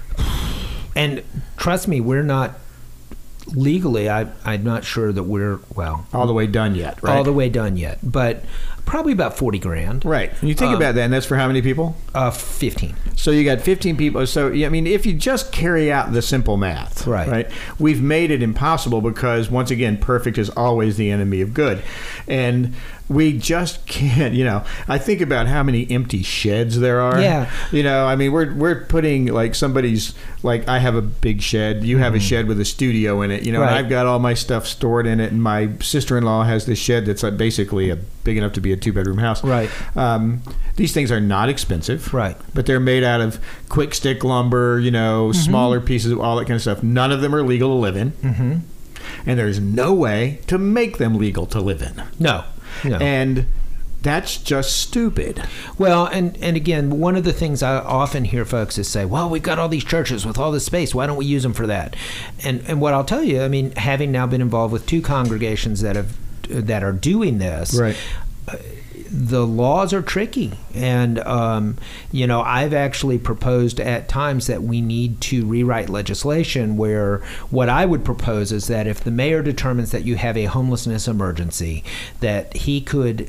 S2: And trust me, we're not legally, I'm not sure that we're
S1: all the way done yet, right?
S2: All the way done yet, but probably about $40,000.
S1: Right. And you think about that, and that's for how many people?
S2: 15.
S1: So you got 15 people. So I mean, if you just carry out the simple math, right? We've made it impossible because once again, perfect is always the enemy of good, and we just can't. I think about how many empty sheds there are.
S2: Yeah.
S1: I mean, we're putting like somebody's, like I have a big shed. You have a shed with a studio in it. And I've got all my stuff stored in it, and my sister-in-law has this shed that's like basically big enough to be a 2-bedroom house.
S2: Right.
S1: These things are not expensive.
S2: Right.
S1: But they're made out of quick stick lumber, smaller pieces of all that kind of stuff. None of them are legal to live in. And there's no way to make them legal to live in.
S2: No.
S1: And that's just stupid.
S2: Well, and again, one of the things I often hear folks is say, well, we've got all these churches with all this space. Why don't we use them for that? And what I'll tell you, I mean, having now been involved with 2 congregations that are doing this,
S1: right.
S2: The laws are tricky. And, I've actually proposed at times that we need to rewrite legislation where what I would propose is that if the mayor determines that you have a homelessness emergency, that he could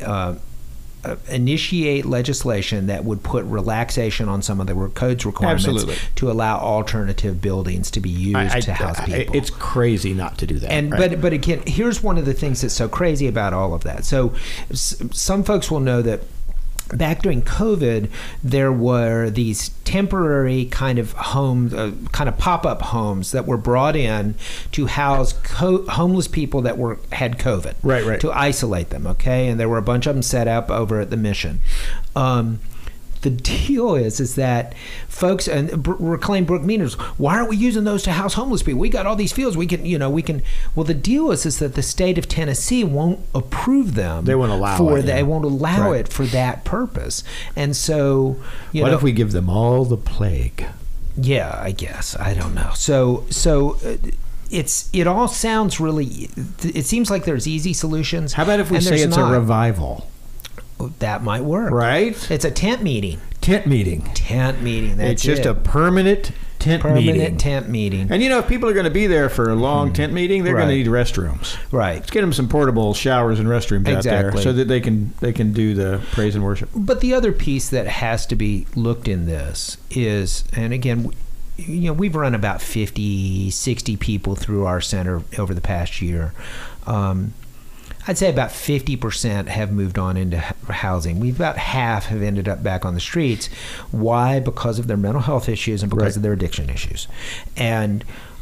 S2: initiate legislation that would put relaxation on some of the codes requirements to allow alternative buildings to be used to house people.
S1: It's crazy not to do that.
S2: And but again, here's one of the things that's so crazy about all of that. So some folks will know that back during COVID, there were these temporary kind of homes, kind of pop-up homes that were brought in to house homeless people that had COVID.
S1: Right.
S2: To isolate them, okay? And there were a bunch of them set up over at the Mission. The deal is that folks and reclaimed Brookmeaders, why aren't we using those to house homeless people? We got all these fields. We can. Well, the deal is that the state of Tennessee won't approve them.
S1: They won't allow it.
S2: They won't allow it for that purpose. And so,
S1: what if we give them all the plague?
S2: Yeah, I guess. I don't know. So it all sounds really. It seems like there's easy solutions.
S1: How about if we say it's a revival?
S2: That might work.
S1: Right?
S2: It's a tent meeting.
S1: Tent meeting.
S2: That's
S1: it's just a permanent tent meeting. And if people are going to be there for a long tent meeting, they're going to need restrooms.
S2: Right.
S1: Let's get them some portable showers and restrooms out there so that they can do the praise and worship.
S2: But the other piece that has to be looked in this is, and again, we've run about 50, 60 people through our center over the past year. I'd say about 50% have moved on into housing. About half have ended up back on the streets. Why? Because of their mental health issues and because of their addiction issues. And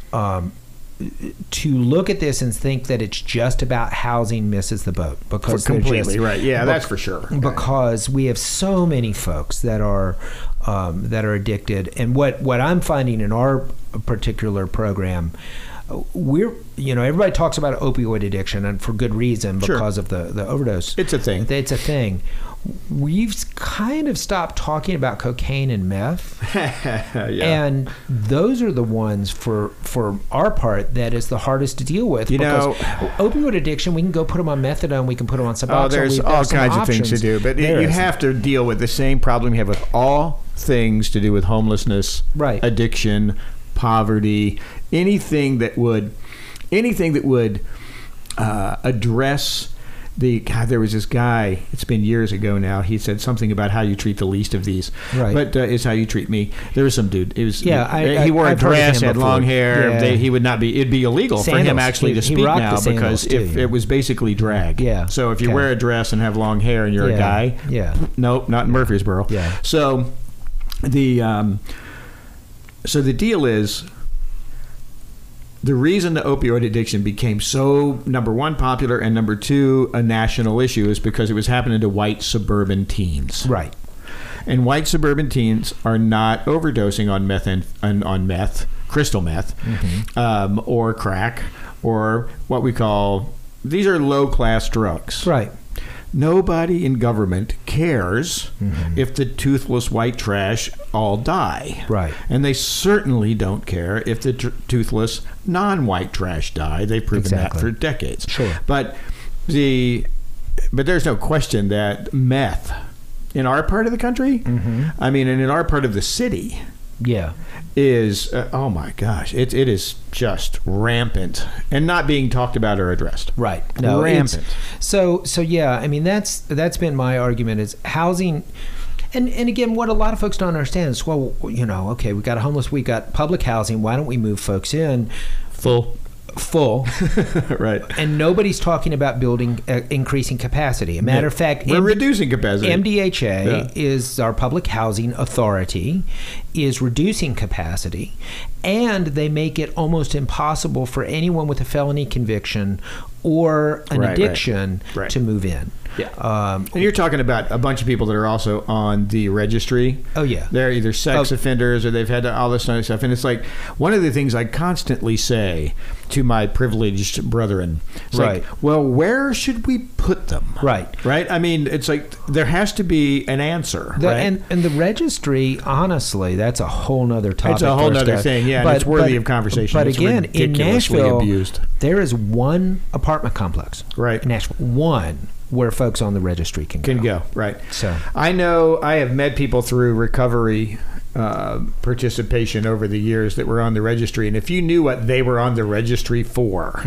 S2: to look at this and think that it's just about housing misses the boat. Because
S1: completely right. Yeah, that's for sure.
S2: Because we have so many folks that are addicted. And what I'm finding in our particular program, everybody talks about opioid addiction, and for good reason, because of the overdose.
S1: It's a thing.
S2: We've kind of stopped talking about cocaine and meth. And those are the ones for our part that is the hardest to deal with. Because opioid addiction, we can go put them on methadone, we can put them on Suboxone.
S1: There's all kinds of things to do, but you have to deal with the same problem you have with all things to do with homelessness, addiction, poverty, anything that would address there was this guy, it's been years ago now, he said something about how you treat the least of these, but it's how you treat me. There was some dude, he wore a dress, had long hair, he would not be, it'd be illegal for him actually to speak now, because it was basically drag. So if you wear a dress and have long hair and you're a guy, nope, not in Murfreesboro. So the deal is, the reason the opioid addiction became so, number one, popular, and number two, a national issue, is because it was happening to white suburban teens.
S2: Right.
S1: And white suburban teens are not overdosing on meth, crystal meth, or crack, or what we call, these are low-class drugs.
S2: Right.
S1: Nobody in government cares if the toothless white trash all die.
S2: Right.
S1: And they certainly don't care if the toothless non-white trash die. They've proven that for decades.
S2: Sure.
S1: But there's no question that meth in our part of the country, I mean, and in our part of the city, is oh my gosh, it is just rampant and not being talked about or addressed.
S2: Right. No,
S1: rampant.
S2: So yeah, I mean that's been my argument, is housing. And again, what a lot of folks don't understand is, well, okay, we got we got public housing, why don't we move folks in full
S1: right,
S2: and nobody's talking about building increasing capacity. A matter of fact,
S1: we're reducing capacity.
S2: MDHA is our public housing authority, is reducing capacity, and they make it almost impossible for anyone with a felony conviction or an addiction to move in.
S1: And you're talking about a bunch of people that are also on the registry.
S2: Oh, yeah.
S1: They're either sex offenders or they've had all this other stuff. And it's like, one of the things I constantly say to my privileged brethren, it's like, well, where should we put them?
S2: Right.
S1: I mean, it's like, there has to be an answer.
S2: And the registry, honestly, that's a whole nother topic.
S1: It's a whole nother thing, and it's worthy of conversation.
S2: But
S1: it's
S2: again, in Nashville,
S1: abused.
S2: There is one apartment complex.
S1: Right.
S2: In Nashville. One. Where folks on the registry can go.
S1: Right.
S2: So
S1: I know I have met people through recovery participation over the years that were on the registry, and if you knew what they were on the registry for,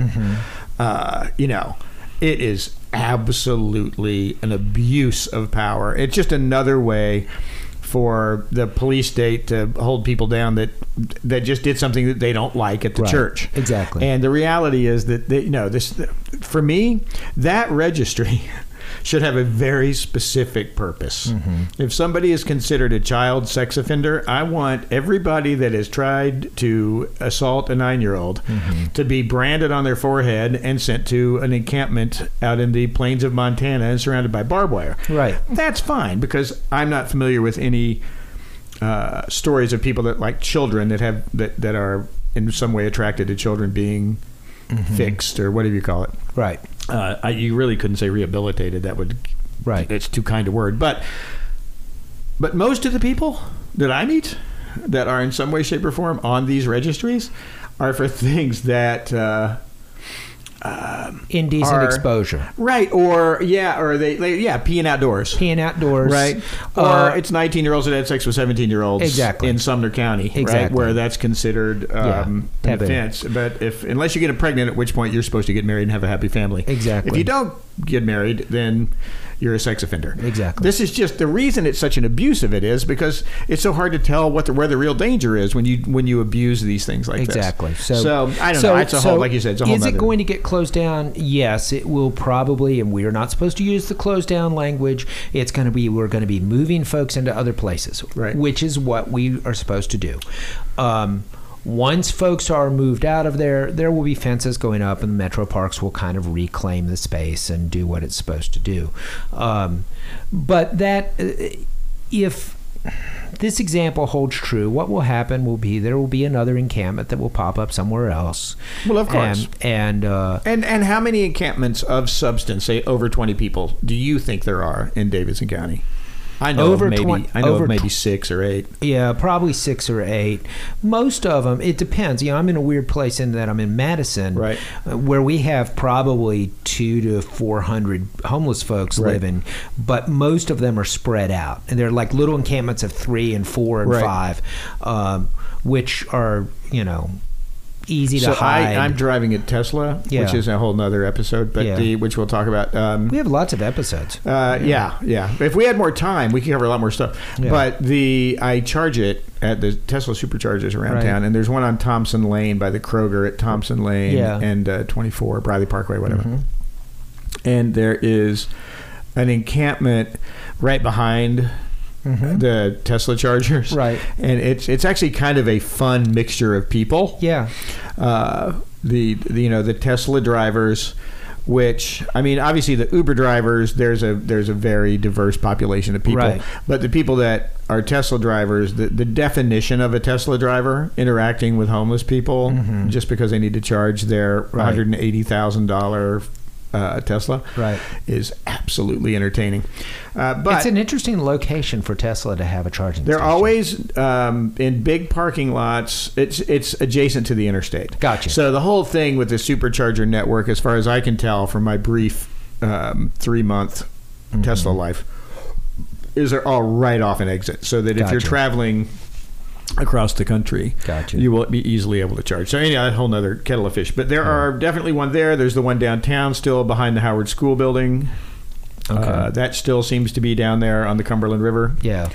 S1: it is absolutely an abuse of power. It's just another way for the police state to hold people down that just did something that they don't like at the church.
S2: Exactly.
S1: And the reality is that this, for me, that registry should have a very specific purpose. If somebody is considered a child sex offender, I want everybody that has tried to assault a 9-year-old to be branded on their forehead and sent to an encampment out in the plains of Montana and surrounded by barbed wire.
S2: Right.
S1: That's fine, because I'm not familiar with any stories of people that like children that are in some way attracted to children being fixed, or whatever you call it.
S2: Right.
S1: You really couldn't say rehabilitated. That would, it's too kind a word. But most of the people that I meet that are in some way, shape, or form on these registries are for things that
S2: indecent exposure,
S1: right? Or they peeing outdoors, right? Or it's 19-year-olds that had sex with 17-year-olds,
S2: exactly,
S1: in Sumner County,
S2: exactly,
S1: right? Where that's considered an offense. But unless you get pregnant, at which point you're supposed to get married and have a happy family.
S2: Exactly.
S1: If you don't get married, then you're a sex offender.
S2: Exactly.
S1: This is just the reason it's such an abuse of it is because it's so hard to tell where the real danger is when you abuse these things like this.
S2: Exactly.
S1: So I don't know. It's a whole, like you said, it's a whole.
S2: Is it going to get closed down? Yes, it will probably, and we are not supposed to use the closed down language. It's going to be, we're going to be moving folks into other places,
S1: right,
S2: which is what we are supposed to do. Once folks are moved out of there will be fences going up, and the metro parks will kind of reclaim the space and do what it's supposed to do. But that, if this example holds true, what will happen will be there will be another encampment that will pop up somewhere else.
S1: Well, of course.
S2: And
S1: how many encampments of substance, say over 20 people, do you think there are in Davidson County? I know of maybe 6 or 8.
S2: Yeah, probably 6 or 8. Most of them, it depends. I'm in a weird place in that I'm in Madison,
S1: right,
S2: where we have probably 200 to 400 homeless folks living, but most of them are spread out, and they're like little encampments of 3 and 4 and 5, which are easy to hide.
S1: I'm driving a Tesla, which is a whole nother episode, but which we'll talk about.
S2: We have lots of episodes.
S1: If we had more time, we could cover a lot more stuff. Yeah. But I charge it at the Tesla superchargers around town, and there's one on Thompson Lane by the Kroger at Thompson Lane and 24 Briley Parkway, whatever. Mm-hmm. And there is an encampment right behind the Tesla chargers,
S2: right?
S1: And it's actually kind of a fun mixture of people.
S2: Yeah,
S1: the Tesla drivers, which obviously the Uber drivers, there's a very diverse population of people,
S2: right.
S1: But the people that are Tesla drivers, the definition of a Tesla driver interacting with homeless people just because they need to charge their $180,000 Tesla,
S2: right,
S1: is absolutely entertaining. But
S2: it's an interesting location for Tesla to have a charging
S1: they're
S2: station.
S1: always in big parking lots. It's adjacent to the interstate.
S2: Gotcha.
S1: So the whole thing with the supercharger network, as far as I can tell from my brief 3-month Tesla life, is they're all right off an exit, so that if you're traveling across the country, you will be easily able to charge. So anyhow, a whole nother kettle of fish. But there are definitely one there. There's the one downtown still behind the Howard School building. Okay. That still seems to be down there on the Cumberland River.
S2: Yeah.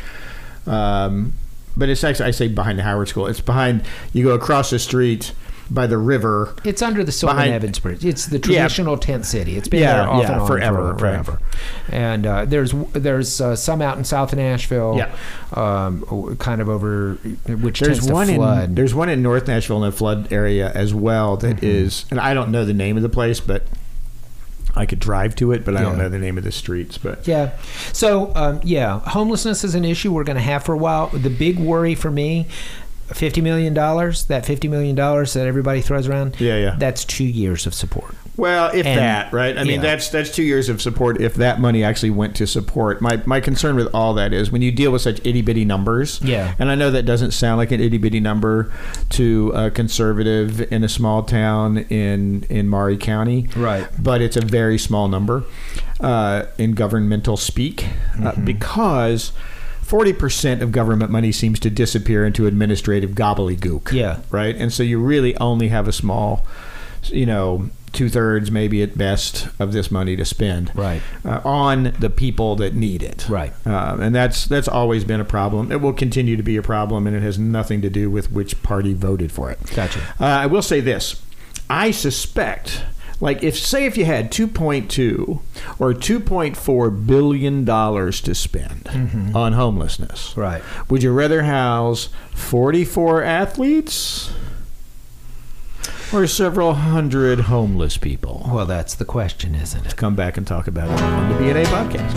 S1: But it's actually, I say behind the Howard School. It's behind, you go across the street by the river.
S2: It's under the Sylvan Evans Bridge. It's the traditional tent city. It's been there off and on forever. And there's some out in south of Nashville, kind of over, which tends to flood.
S1: There's one in North Nashville in the flood area as well that is, and I don't know the name of the place, but I could drive to it, but I don't know the name of the streets. But
S2: so homelessness is an issue we're going to have for a while. The big worry for me, $50 million, that $50 million that everybody throws around, that's 2 years of support.
S1: Well, that, right? I mean, that's 2 years of support if that money actually went to support. My concern with all that is when you deal with such itty-bitty numbers, and I know that doesn't sound like an itty-bitty number to a conservative in a small town in Maury County,
S2: right?
S1: But it's a very small number in governmental speak because 40% of government money seems to disappear into administrative gobbledygook.
S2: Yeah.
S1: Right? And so you really only have a small, 2/3 maybe at best of this money to spend on the people that need it.
S2: Right.
S1: And that's always been a problem. It will continue to be a problem, and it has nothing to do with which party voted for it.
S2: Gotcha.
S1: I will say this. I suspect... if you had $2.2 or $2.4 billion to spend on homelessness,
S2: right?
S1: Would you rather house 44 athletes or several hundred homeless people?
S2: Well, that's the question, isn't it?
S1: Come back and talk about it on the B&A podcast.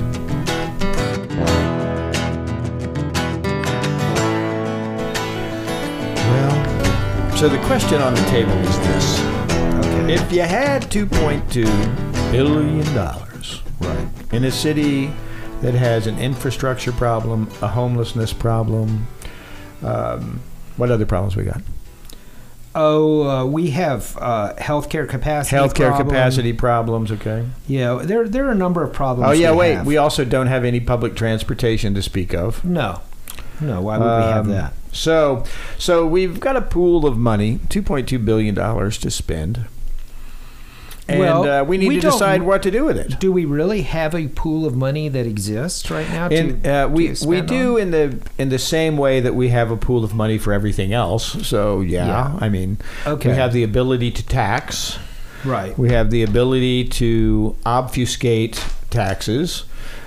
S1: Well, so the question on the table is this. If you had $2.2 billion in a city that has an infrastructure problem, a homelessness problem, what other problems we got?
S2: We have healthcare
S1: capacity problems. Okay.
S2: Yeah, there are a number of problems.
S1: Oh yeah, wait. We also don't have any public transportation to speak of.
S2: No. Why would we have that?
S1: So we've got a pool of money, $2.2 billion to spend. And we need to decide what to do with it.
S2: Do we really have a pool of money that exists right now?
S1: We do in the same way that we have a pool of money for everything else. So I mean, we have the ability to tax.
S2: Right.
S1: We have the ability to obfuscate taxes.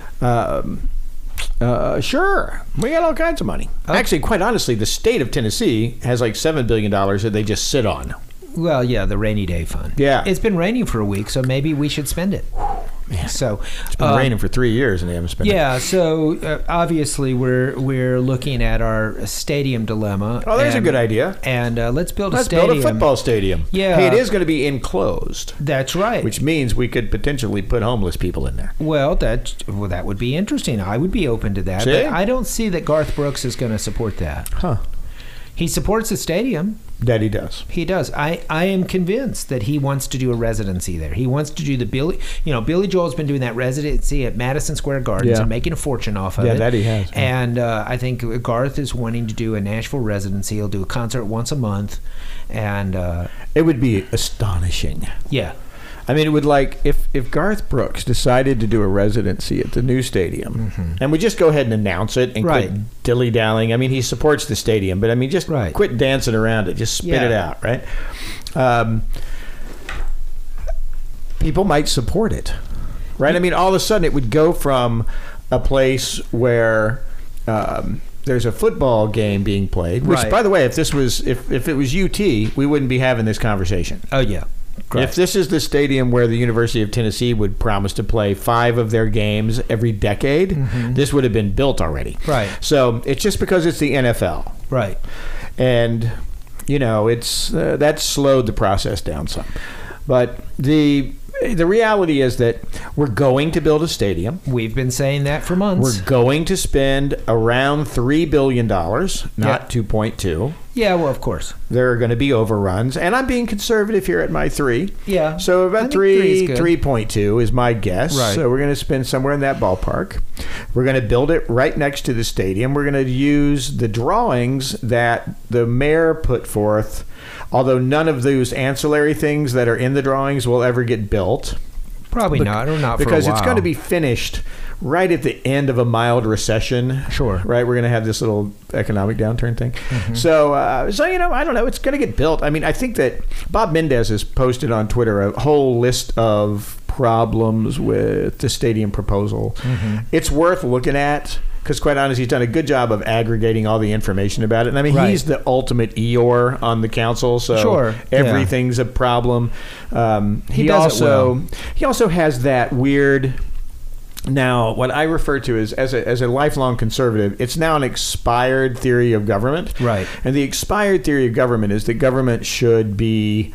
S1: Sure. We got all kinds of money. Actually, quite honestly, the state of Tennessee has like $7 billion that they just sit on.
S2: Well, yeah, the rainy day fund.
S1: Yeah.
S2: It's been raining for a week, so maybe we should spend it.
S1: Man.
S2: So
S1: it's been raining for 3 years and they haven't spent it.
S2: Yeah, so obviously we're looking at our stadium dilemma.
S1: Oh, there's a good idea.
S2: And let's build a stadium.
S1: Let's build a football stadium.
S2: Yeah.
S1: Hey, it is going to be enclosed.
S2: That's right.
S1: Which means we could potentially put homeless people in there.
S2: Well, that would be interesting. I would be open to that.
S1: See?
S2: But I don't see that Garth Brooks is going to support that.
S1: Huh.
S2: He supports the stadium.
S1: That he does.
S2: He does. I am convinced that he wants to do a residency there. He wants to do the Billy Joel's been doing that residency at Madison Square Gardens and making a fortune off of it.
S1: Yeah, that he has.
S2: And I think Garth is wanting to do a Nashville residency. He'll do a concert once a month. And
S1: it would be astonishing.
S2: Yeah.
S1: I mean, it would if Garth Brooks decided to do a residency at the new stadium, and we just go ahead and announce it and quit dilly-dallying. I mean, he supports the stadium, but I mean, just quit dancing around it. Just spit it out, right? People might support it, right? I mean, all of a sudden, it would go from a place where there's a football game being played, which, by the way, if it was UT, we wouldn't be having this conversation.
S2: Oh, yeah.
S1: Correct. If this is the stadium where the University of Tennessee would promise to play 5 of their games every decade, this would have been built already.
S2: Right.
S1: So it's just because it's the NFL.
S2: Right.
S1: And, it's that slowed the process down some. But the reality is that we're going to build a stadium.
S2: We've been saying that for months.
S1: We're going to spend around $3 billion, not 2.2.
S2: Yeah, well, of course.
S1: There are going to be overruns, and I'm being conservative here at my 3.
S2: Yeah.
S1: So about 3.2 is my guess.
S2: Right.
S1: So we're going to spend somewhere in that ballpark. We're going to build it right next to the stadium. We're going to use the drawings that the mayor put forth, although none of those ancillary things that are in the drawings will ever get built.
S2: Probably not, or not
S1: because
S2: for a while.
S1: It's going to be finished right at the end of a mild recession.
S2: Sure.
S1: Right? We're going to have this little economic downturn thing. So, I don't know. It's going to get built. I mean, I think that Bob Mendez has posted on Twitter a whole list of problems with the stadium proposal. It's worth looking at. Because quite honestly, he's done a good job of aggregating all the information about it. And I mean, he's the ultimate Eeyore on the council, so everything's a problem. He also has that weird. Now, what I refer to as a lifelong conservative, it's now an expired theory of government.
S2: Right.
S1: And the expired theory of government is that government should be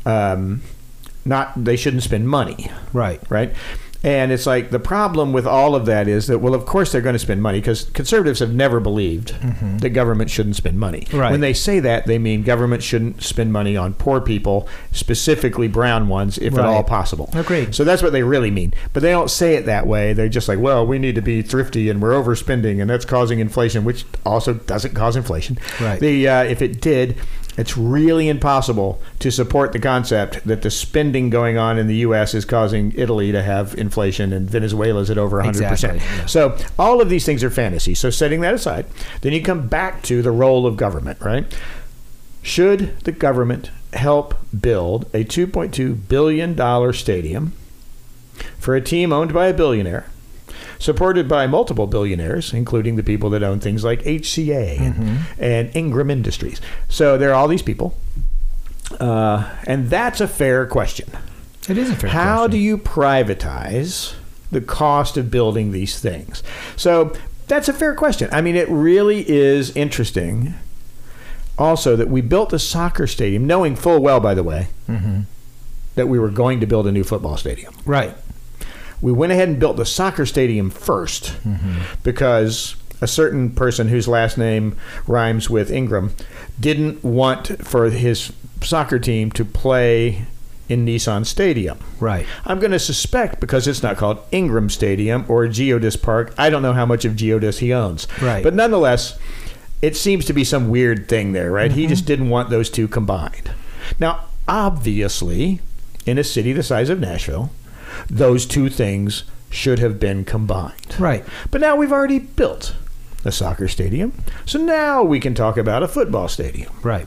S1: they shouldn't spend money.
S2: Right.
S1: Right. And it's like the problem with all of that is that, well, of course they're going to spend money because conservatives have never believed that government shouldn't spend money.
S2: Right.
S1: When they say that, they mean government shouldn't spend money on poor people, specifically brown ones, if at all possible.
S2: Agreed.
S1: So that's what they really mean. But they don't say it that way. They're just like, well, we need to be thrifty and we're overspending and that's causing inflation, which also doesn't cause inflation.
S2: Right.
S1: If it did, it's really impossible to support the concept that the spending going on in the U.S. is causing Italy to have inflation and Venezuela's at over 100%.
S2: Exactly, yeah.
S1: So all of these things are fantasy. So setting that aside, then you come back to the role of government, right? Should the government help build a $2.2 billion stadium for a team owned by a billionaire, supported by multiple billionaires, including the people that own things like HCA and Ingram Industries. So there are all these people. And that's a fair question.
S2: It is a fair question.
S1: How do you privatize the cost of building these things? So that's a fair question. I mean, it really is interesting also that we built a soccer stadium, knowing full well, by the way, that we were going to build a new football stadium.
S2: Right.
S1: We went ahead and built the soccer stadium first because a certain person whose last name rhymes with Ingram didn't want for his soccer team to play in Nissan Stadium.
S2: Right.
S1: I'm going to suspect, because it's not called Ingram Stadium or Geodis Park, I don't know how much of Geodis he owns.
S2: Right.
S1: But nonetheless, it seems to be some weird thing there, right? He just didn't want those two combined. Now, obviously, in a city the size of Nashville, those two things should have been combined.
S2: Right.
S1: But now we've already built a soccer stadium, so now we can talk about a football stadium.
S2: Right.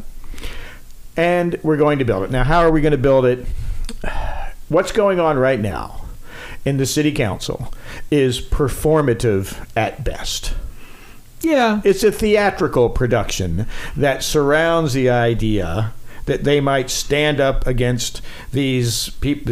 S1: And we're going to build it. Now, how are we going to build it? What's going on right now in the city council is performative at best.
S2: Yeah.
S1: It's a theatrical production that surrounds the idea that they might stand up against these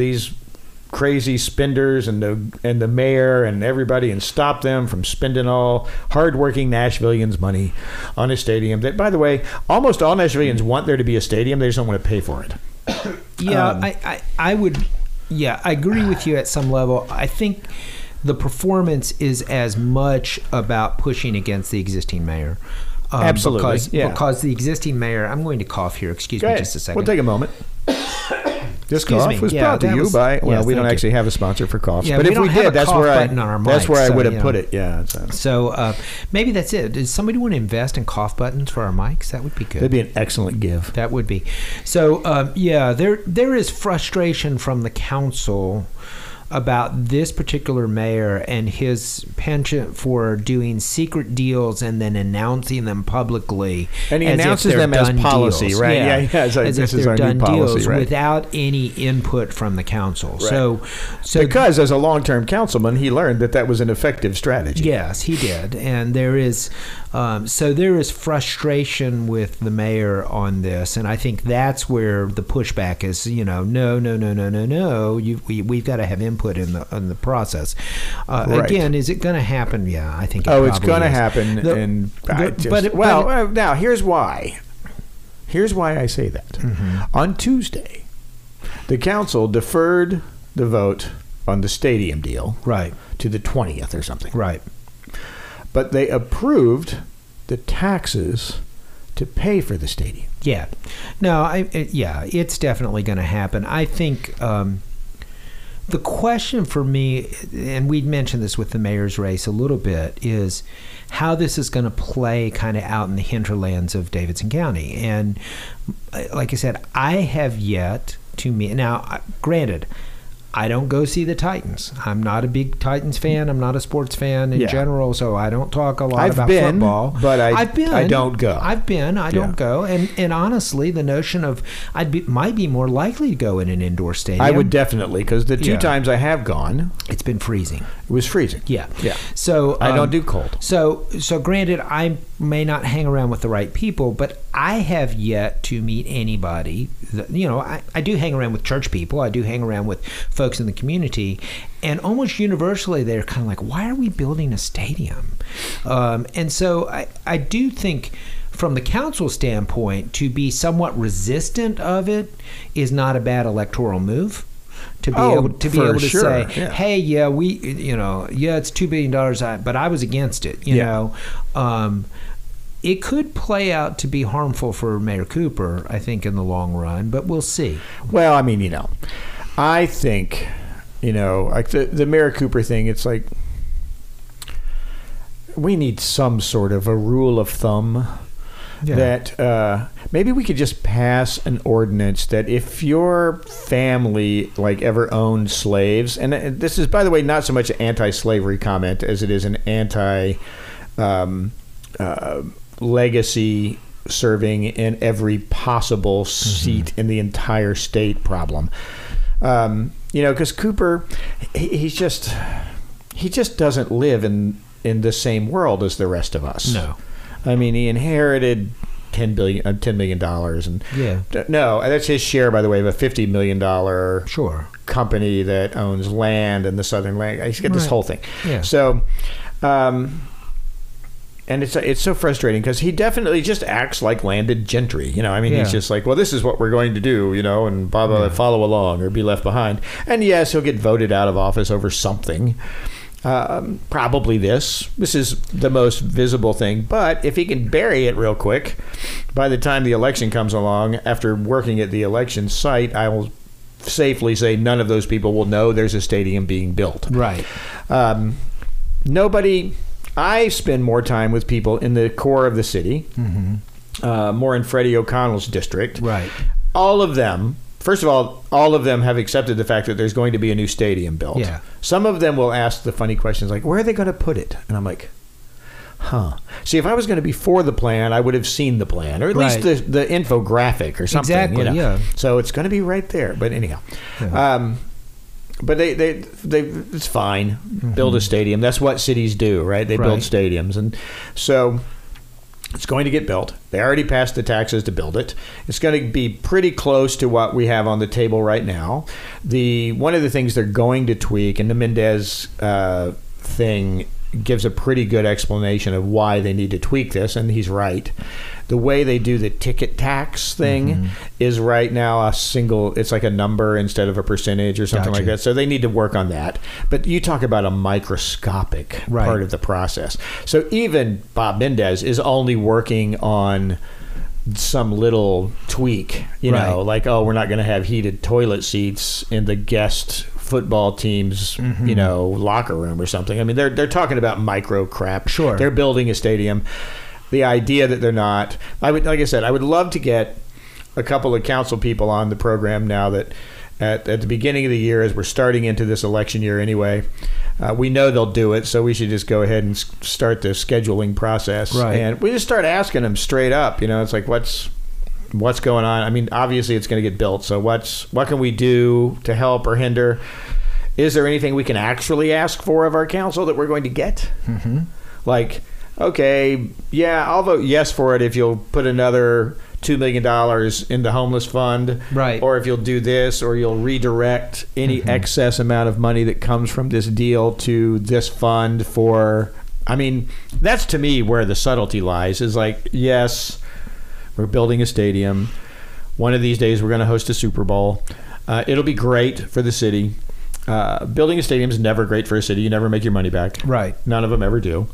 S1: crazy spenders and the mayor and everybody and stop them from spending all hardworking Nashvillians' money on a stadium that, by the way, almost all Nashvillians want there to be a stadium. They just don't want to pay for it.
S2: Yeah, I would. Yeah, I agree with you at some level. I think the performance is as much about pushing against the existing mayor.
S1: Absolutely.
S2: Because the existing mayor, I'm going to cough here. Excuse me just a second.
S1: We'll take a moment. This
S2: Excuse
S1: cough
S2: me.
S1: was
S2: Yeah,
S1: brought to
S2: that
S1: you
S2: was-
S1: by, well,
S2: yes,
S1: we don't
S2: thank
S1: actually have a sponsor for coughs.
S2: Yeah,
S1: but
S2: we
S1: if
S2: don't
S1: we
S2: have
S1: did,
S2: a
S1: that's
S2: cough
S1: where
S2: button on our
S1: that's
S2: mic,
S1: where I
S2: so,
S1: would have
S2: you know.
S1: put it. Yeah.
S2: So maybe that's it. Does somebody want to invest in cough buttons for our mics? That would be good.
S1: That'd be an excellent give.
S2: That would be. So, there is frustration from the council about this particular mayor and his penchant for doing secret deals and then announcing them publicly.
S1: And he
S2: as if
S1: announces
S2: they're
S1: them as
S2: done
S1: policy,
S2: deals.
S1: right? Yeah, it's like,
S2: as
S1: this
S2: if
S1: is
S2: they're
S1: our new
S2: done
S1: policy,
S2: deals
S1: right.
S2: without any input from the council.
S1: Right.
S2: So
S1: Because as a long-term councilman, he learned that was an effective strategy.
S2: yes, he did, and there is frustration with the mayor on this, and I think that's where the pushback is. No. We've got to have input in the process.
S1: Right.
S2: Again, is it going to happen? Yeah, I think.
S1: It's
S2: probably
S1: going to
S2: is.
S1: happen. Now here's why. Here's why I say that.
S2: Mm-hmm.
S1: On Tuesday, the council deferred the vote on the stadium deal
S2: Right.
S1: to the 20th or something.
S2: Right.
S1: But they approved the taxes to pay for the stadium.
S2: Yeah. No. It's definitely going to happen. I think. The question for me, and we'd mentioned this with the mayor's race a little bit, is how this is going to play kind of out in the hinterlands of Davidson County. And like I said, I have yet to meet. Now, granted, I don't go see the Titans. I'm not a big Titans fan. I'm not a sports fan in general, so I don't talk a lot about football.
S1: But I don't go.
S2: I've been. I don't go. And honestly, the notion of might be more likely to go in an indoor stadium.
S1: I would definitely, because the two times I have gone,
S2: it's been freezing.
S1: It was freezing.
S2: Yeah.
S1: Yeah.
S2: So
S1: I don't do cold.
S2: So granted, I may not hang around with the right people, but I have yet to meet anybody. I do hang around with church people. I do hang around with folks in the community, and almost universally they're kind of like, why are we building a stadium? And so I do think from the council standpoint, to be somewhat resistant of it is not a bad electoral move. To be able to say, hey, it's $2 billion, but I was against it. You know, it could play out to be harmful for Mayor Cooper, I think, in the long run, but we'll see.
S1: Well, I mean, I think, like the Mayor Cooper thing, it's like we need some sort of a rule of thumb that maybe we could just pass an ordinance that if your family ever owned slaves, and this is, by the way, not so much an anti-slavery comment as it is an legacy serving in every possible seat in the entire state problem. Because Cooper, he just doesn't live in the same world as the rest of us.
S2: No.
S1: I mean, he inherited $10 million, and that's his share, by the way, of a $50 million company that owns land in the southern land. He's got this whole thing. Yeah. So, and it's so frustrating because he definitely just acts like landed gentry. He's just like, well, this is what we're going to do, and blah, follow along or be left behind. And yes, he'll get voted out of office over something. Probably this. This is the most visible thing. But if he can bury it real quick, by the time the election comes along, after working at the election site, I will safely say none of those people will know there's a stadium being built.
S2: Right.
S1: I spend more time with people in the core of the city, more in Freddie O'Connell's district.
S2: Right.
S1: All of them, first of all of them have accepted the fact that there's going to be a new stadium built.
S2: Yeah.
S1: Some of them will ask the funny questions like, where are they going to put it? And I'm like, See, if I was going to be for the plan, I would have seen the plan, or at least the infographic or something.
S2: Exactly, yeah.
S1: So it's going to be right there. But anyhow, but they it's fine. Build a stadium. That's what cities do, right? They build stadiums, and so it's going to get built. They already passed the taxes to build it. It's going to be pretty close to what we have on the table right now. One of the things they're going to tweak, and the Mendez thing gives a pretty good explanation of why they need to tweak this, and he's right. The way they do the ticket tax thing is right now it's like a number instead of a percentage or something like that. So they need to work on that. But you talk about a microscopic part of the process. So even Bob Mendez is only working on some little tweak, you know, like, we're not going to have heated toilet seats in the guest football team's, locker room or something. I mean, they're talking about micro crap.
S2: Sure.
S1: They're building a stadium. The idea that they're not, I would love to get a couple of council people on the program now that at the beginning of the year, as we're starting into this election year anyway, we know they'll do it, so we should just go ahead and start the scheduling process.
S2: Right.
S1: And we just start asking them straight up, it's like, what's going on? I mean, obviously it's going to get built, so what can we do to help or hinder? Is there anything we can actually ask for of our council that we're going to get? Like, okay, yeah, I'll vote yes for it if you'll put another $2 million in the homeless fund,
S2: right?
S1: Or if you'll do this, or you'll redirect any excess amount of money that comes from this deal to this fund for. I mean, that's to me where the subtlety lies. Is like, yes, we're building a stadium. One of these days, we're going to host a Super Bowl. It'll be great for the city. Building a stadium is never great for a city. You never make your money back.
S2: Right.
S1: None of them ever do.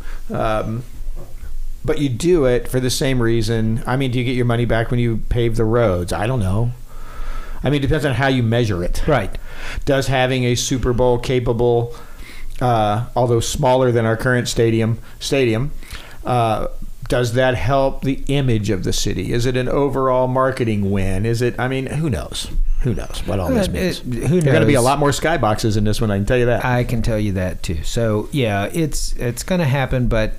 S1: But you do it for the same reason. I mean, do you get your money back when you pave the roads? I don't know. I mean, it depends on how you measure it.
S2: Right.
S1: Does having a Super Bowl capable, although smaller than our current stadium, does that help the image of the city? Is it an overall marketing win? Is it, I mean, who knows? Who knows what all this means? There are going to be a lot more skyboxes in this one, I can tell you that.
S2: I can tell you that, too. So, yeah, it's going to happen, but,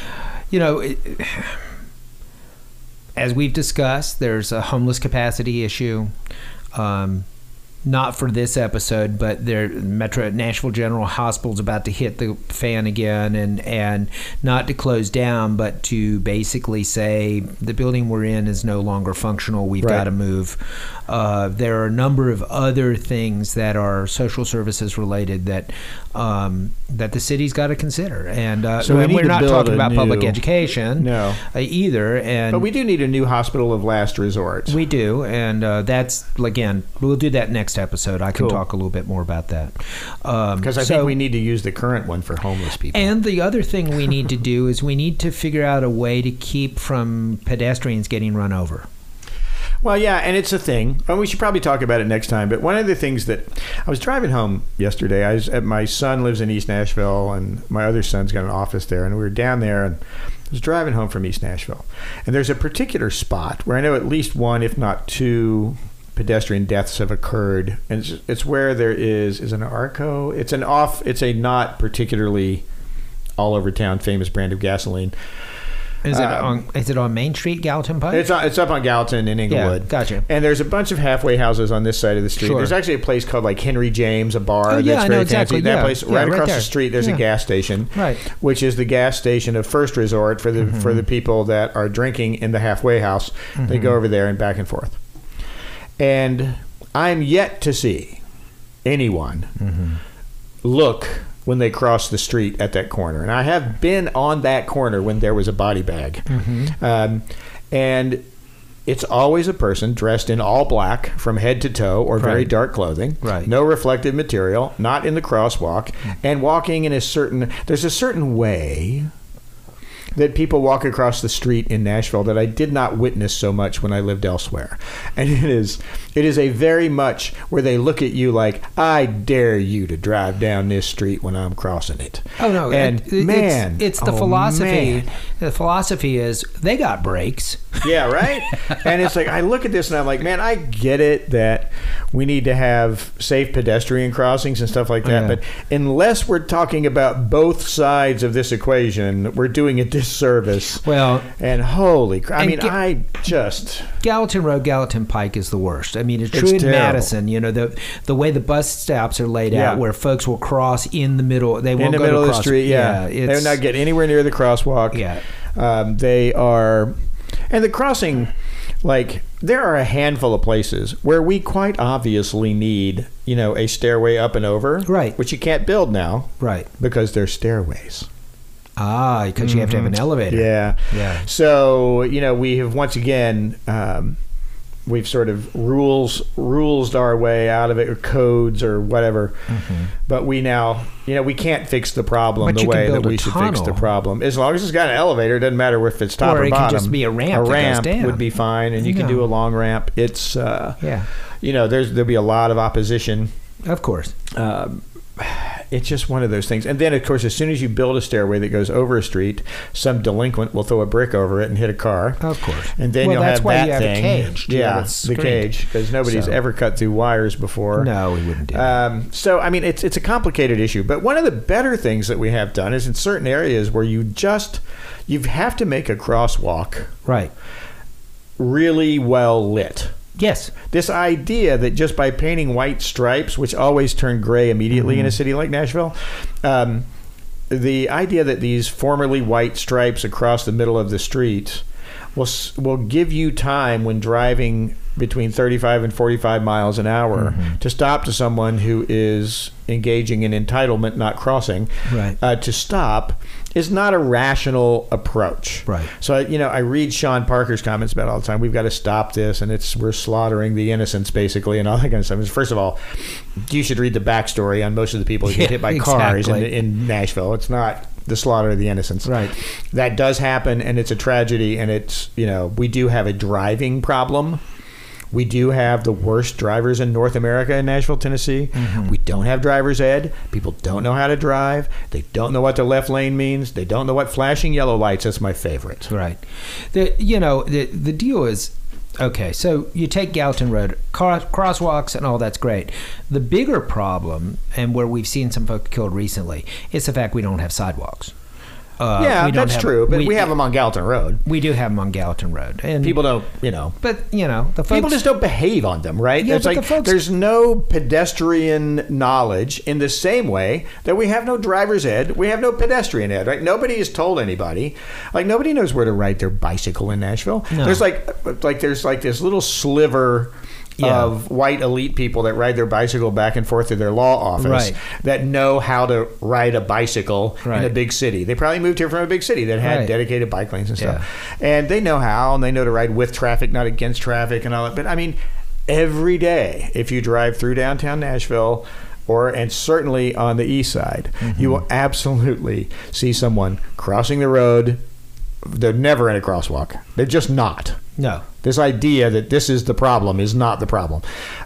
S2: as we've discussed, there's a homeless capacity issue. Not for this episode, but Metro Nashville General Hospital is about to hit the fan again, and not to close down, but to basically say the building we're in is no longer functional. We've got to move. There are a number of other things that are social services related that the city's got to consider, and so we're not talking about public education, either. But
S1: we do need a new hospital of last resort.
S2: We do, and that's again, we'll do that next episode. I can talk a little bit more about that
S1: because I think we need to use the current one for homeless people.
S2: And the other thing we need to do is we need to figure out a way to keep from pedestrians getting run over.
S1: Well, yeah, and it's a thing. And we should probably talk about it next time. But one of the things that I was driving home yesterday, my son lives in East Nashville, and my other son's got an office there, and we were down there, and I was driving home from East Nashville. And there's a particular spot where I know at least one, if not two, pedestrian deaths have occurred, and it's where there is an Arco. It's a not particularly all over town famous brand of gasoline.
S2: Is it on Main Street, Gallatin Pike?
S1: It's up on Gallatin in Inglewood.
S2: Yeah, gotcha.
S1: And there's a bunch of halfway houses on this side of the street.
S2: Sure.
S1: There's actually a place called like Henry James, a bar that's very
S2: exactly.
S1: fancy. That place right across the street. There's a gas station, which is the gas station of first resort for the people that are drinking in the halfway house. They go over there and back and forth. And I'm yet to see anyone look when they cross the street at that corner. And I have been on that corner when there was a body bag. And it's always a person dressed in all black from head to toe or very
S2: Right.
S1: dark clothing.
S2: Right.
S1: No reflective material, not in the crosswalk, and walking in there's a certain way that people walk across the street in Nashville that I did not witness so much when I lived elsewhere. And it is a very much where they look at you like, I dare you to drive down this street when I'm crossing it.
S2: Oh no!
S1: And
S2: it's the philosophy.
S1: man.
S2: The philosophy is they got brakes.
S1: Yeah, right? And it's like, I look at this and I'm like, man, I get it that we need to have safe pedestrian crossings and stuff like that.
S2: Yeah.
S1: But unless we're talking about both sides of this equation, we're doing a disservice.
S2: Well,
S1: And holy crap. I
S2: and
S1: mean, I just.
S2: Gallatin Road, Gallatin Pike is the worst. I mean, it's true
S1: It's
S2: in
S1: terrible.
S2: Madison. You know, the way the bus stops are laid
S1: Yeah.
S2: out, where folks will cross in the middle. They won't
S1: In the
S2: go
S1: middle
S2: to
S1: of the
S2: cross-
S1: street, yeah. They're
S2: it's,
S1: not getting anywhere near the crosswalk.
S2: Yeah.
S1: They are. And the crossing, like, there are a handful of places where we quite obviously need, a stairway up and over.
S2: Right.
S1: Which you can't build now
S2: right.
S1: because they're stairways.
S2: Because you have to have an elevator.
S1: Yeah.
S2: Yeah.
S1: So, we have once again, we've sort of rules our way out of it, or codes or whatever. But we now, we can't fix the problem
S2: But
S1: the
S2: you can
S1: way that
S2: build a
S1: we should fix the
S2: tunnel.
S1: problem. As long as it's got an elevator, it doesn't matter if it's top
S2: Or
S1: or
S2: it can
S1: bottom.
S2: just be a ramp
S1: A
S2: that goes
S1: ramp
S2: down.
S1: would be fine, and you can
S2: Yeah.
S1: do a long ramp. It's,
S2: Yeah.
S1: there'll be a lot of opposition.
S2: Of course.
S1: It's just one of those things. And then, of course, as soon as you build a stairway that goes over a street, some delinquent will throw a brick over it and hit a car.
S2: Of course.
S1: And then
S2: Well,
S1: you'll
S2: that's
S1: have
S2: why
S1: that
S2: you have a
S1: thing.
S2: cage, to have
S1: Yeah,
S2: it
S1: the
S2: screened.
S1: cage, because nobody's
S2: So-
S1: ever cut through wires before.
S2: No, we wouldn't do that.
S1: So, I mean, it's a complicated issue. But one of the better things that we have done is in certain areas where you have to make a crosswalk
S2: Right.
S1: really well lit.
S2: Yes.
S1: This idea that just by painting white stripes, which always turn gray immediately in a city like Nashville, the idea that these formerly white stripes across the middle of the street will give you time when driving between 35 and 45 miles an hour to stop to someone who is engaging in entitlement, not crossing,
S2: Right.
S1: to stop is not a rational approach.
S2: Right.
S1: So, I read Sean Parker's comments about it all the time. We've got to stop this, and we're slaughtering the innocents, basically, and all that kind of stuff. First of all, you should read the backstory on most of the people who get hit by cars
S2: exactly.
S1: in Nashville. It's not the slaughter of the innocents.
S2: Right.
S1: That does happen, and it's a tragedy, and it's, we do have a driving problem. We do have the worst drivers in North America in Nashville, Tennessee. We don't have driver's ed. People don't know how to drive. They don't know what the left lane means. They don't know what flashing yellow lights. That's my favorite.
S2: Right. The deal is, okay, so you take Gallatin Road, crosswalks and all that's great. The bigger problem, and where we've seen some folk killed recently, is the fact we don't have sidewalks.
S1: Yeah, that's true. But we have them on Gallatin Road.
S2: We do have them on Gallatin Road. And
S1: People don't,
S2: But, the folks...
S1: people just don't behave on them, right?
S2: Yeah,
S1: It's
S2: but
S1: like
S2: the folks-
S1: there's no pedestrian knowledge in the same way that we have no driver's ed. We have no pedestrian ed, right? Nobody has told anybody. Like, nobody knows where to ride their bicycle in Nashville.
S2: No.
S1: There's there's this little sliver of white elite people that ride their bicycle back and forth to their law office
S2: Right.
S1: that know how to ride a bicycle in a
S2: Right.
S1: big city. They probably moved here from a big city that had
S2: Right.
S1: dedicated bike lanes and stuff. And they know how, and they know to ride with traffic, not against traffic and all that. But I mean, every day, if you drive through downtown Nashville, and certainly on the east side, you will absolutely see someone crossing the road. They're never in a crosswalk. They're just not.
S2: No.
S1: This idea that this is the problem is not the problem.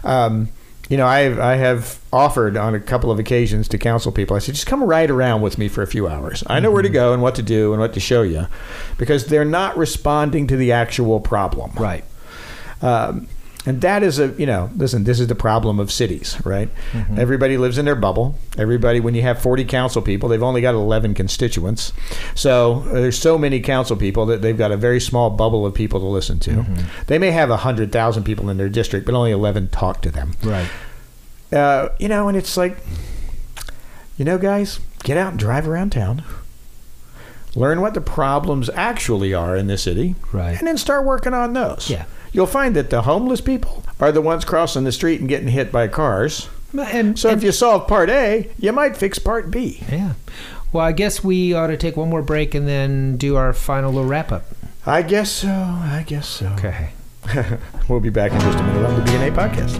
S1: I have offered on a couple of occasions to counsel people. I said, just come ride around with me for a few hours. I know where to go and what to do and what to show you, because they're not responding to the actual problem.
S2: Right.
S1: And that is listen, this is the problem of cities, right? Everybody lives in their bubble. Everybody, when you have 40 council people, they've only got 11 constituents. So there's so many council people that they've got a very small bubble of people to listen to. They may have 100,000 people in their district, but only 11 talk to them.
S2: Right.
S1: And it's like, guys, get out and drive around town. Learn what the problems actually are in the city.
S2: Right.
S1: And then start working on those.
S2: Yeah.
S1: You'll find that the homeless people are the ones crossing the street and getting hit by cars. So if you solve part A, you might fix part B.
S2: Yeah. Well, I guess we ought to take one more break and then do our final little wrap-up.
S1: I guess so.
S2: Okay.
S1: We'll be back in just a minute on the BNA podcast.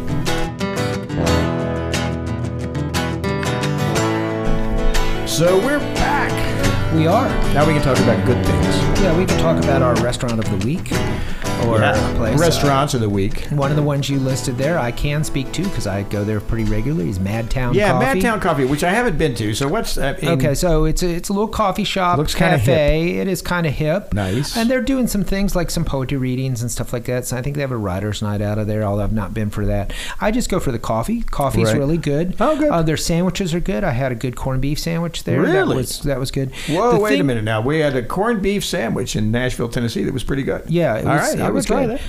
S1: So we're back.
S2: We are.
S1: Now we can talk about good things.
S2: Yeah, we can talk about our restaurant of the week. Or place.
S1: Restaurants of the week.
S2: One of the ones you listed there, I can speak to because I go there pretty regularly. Is Madtown Coffee.
S1: Yeah, Madtown Coffee, which I haven't been to. So what's that?
S2: Okay, so it's a little coffee shop,
S1: looks cafe.
S2: It is kind of hip.
S1: Nice.
S2: And they're doing some things like some poetry readings and stuff like that. So I think they have a writer's night out of there, although I've not been for that. I just go for the coffee. Coffee's really good.
S1: Oh, good.
S2: Their sandwiches are good. I had a good corned beef sandwich there.
S1: Really?
S2: That was good.
S1: Whoa, wait a minute now. We had a corned beef sandwich in Nashville, Tennessee that was pretty good.
S2: Yeah, it was,
S1: all right, I would try that.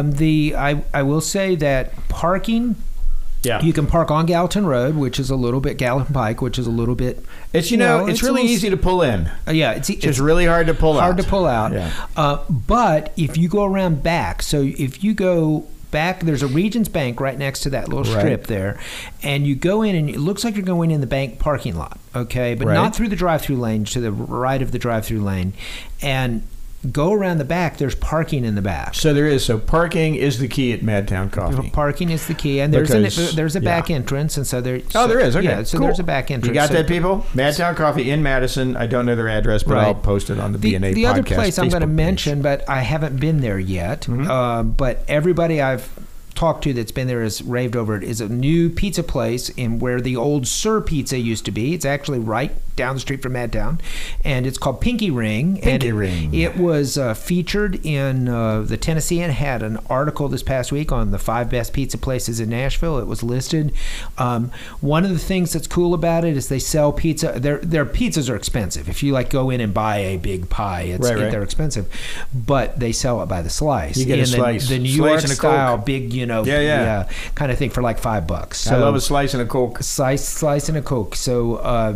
S2: I will say that parking.
S1: Yeah.
S2: You can park on Gallatin Road, which is a little bit Gallatin Pike, which is a little bit.
S1: It's it's really easy to pull in.
S2: Yeah, it's
S1: just really hard to pull out.
S2: Hard to pull out.
S1: Yeah.
S2: But if you go around back, so if you go back, there's a Regions Bank right next to that little strip there, and you go in and it looks like you're going in the bank parking lot, okay, but not through the drive-through lane, to the right of the drive-through lane, and go around the back. There's parking in the back.
S1: So there is. So parking is the key at Madtown Coffee.
S2: Parking is the key, and there's a back entrance, and so there.
S1: Oh, there is. Okay,
S2: yeah. So
S1: cool.
S2: there's a back entrance.
S1: You got that, people? Madtown Coffee in Madison. I don't know their address, but I'll post it on the BNA podcast.
S2: The other place I'm going to
S1: page.
S2: mention, but I haven't been there yet. But everybody I've talked to that's been there has raved over it, is a new pizza place in where the old Sir Pizza used to be. It's actually right down the street from Madtown, and it's called Pinky Ring.
S1: Ring.
S2: It was featured in the Tennessean, had an article this past week on the 5 best pizza places in Nashville. It was listed. One of the things that's cool about it is they sell pizza. Their pizzas are expensive. If you go in and buy a big pie, they're expensive, but they sell it by the slice.
S1: You get a slice.
S2: The New York style big, kind of thing for like $5. So
S1: I love a slice and a Coke.
S2: Slice and a Coke. So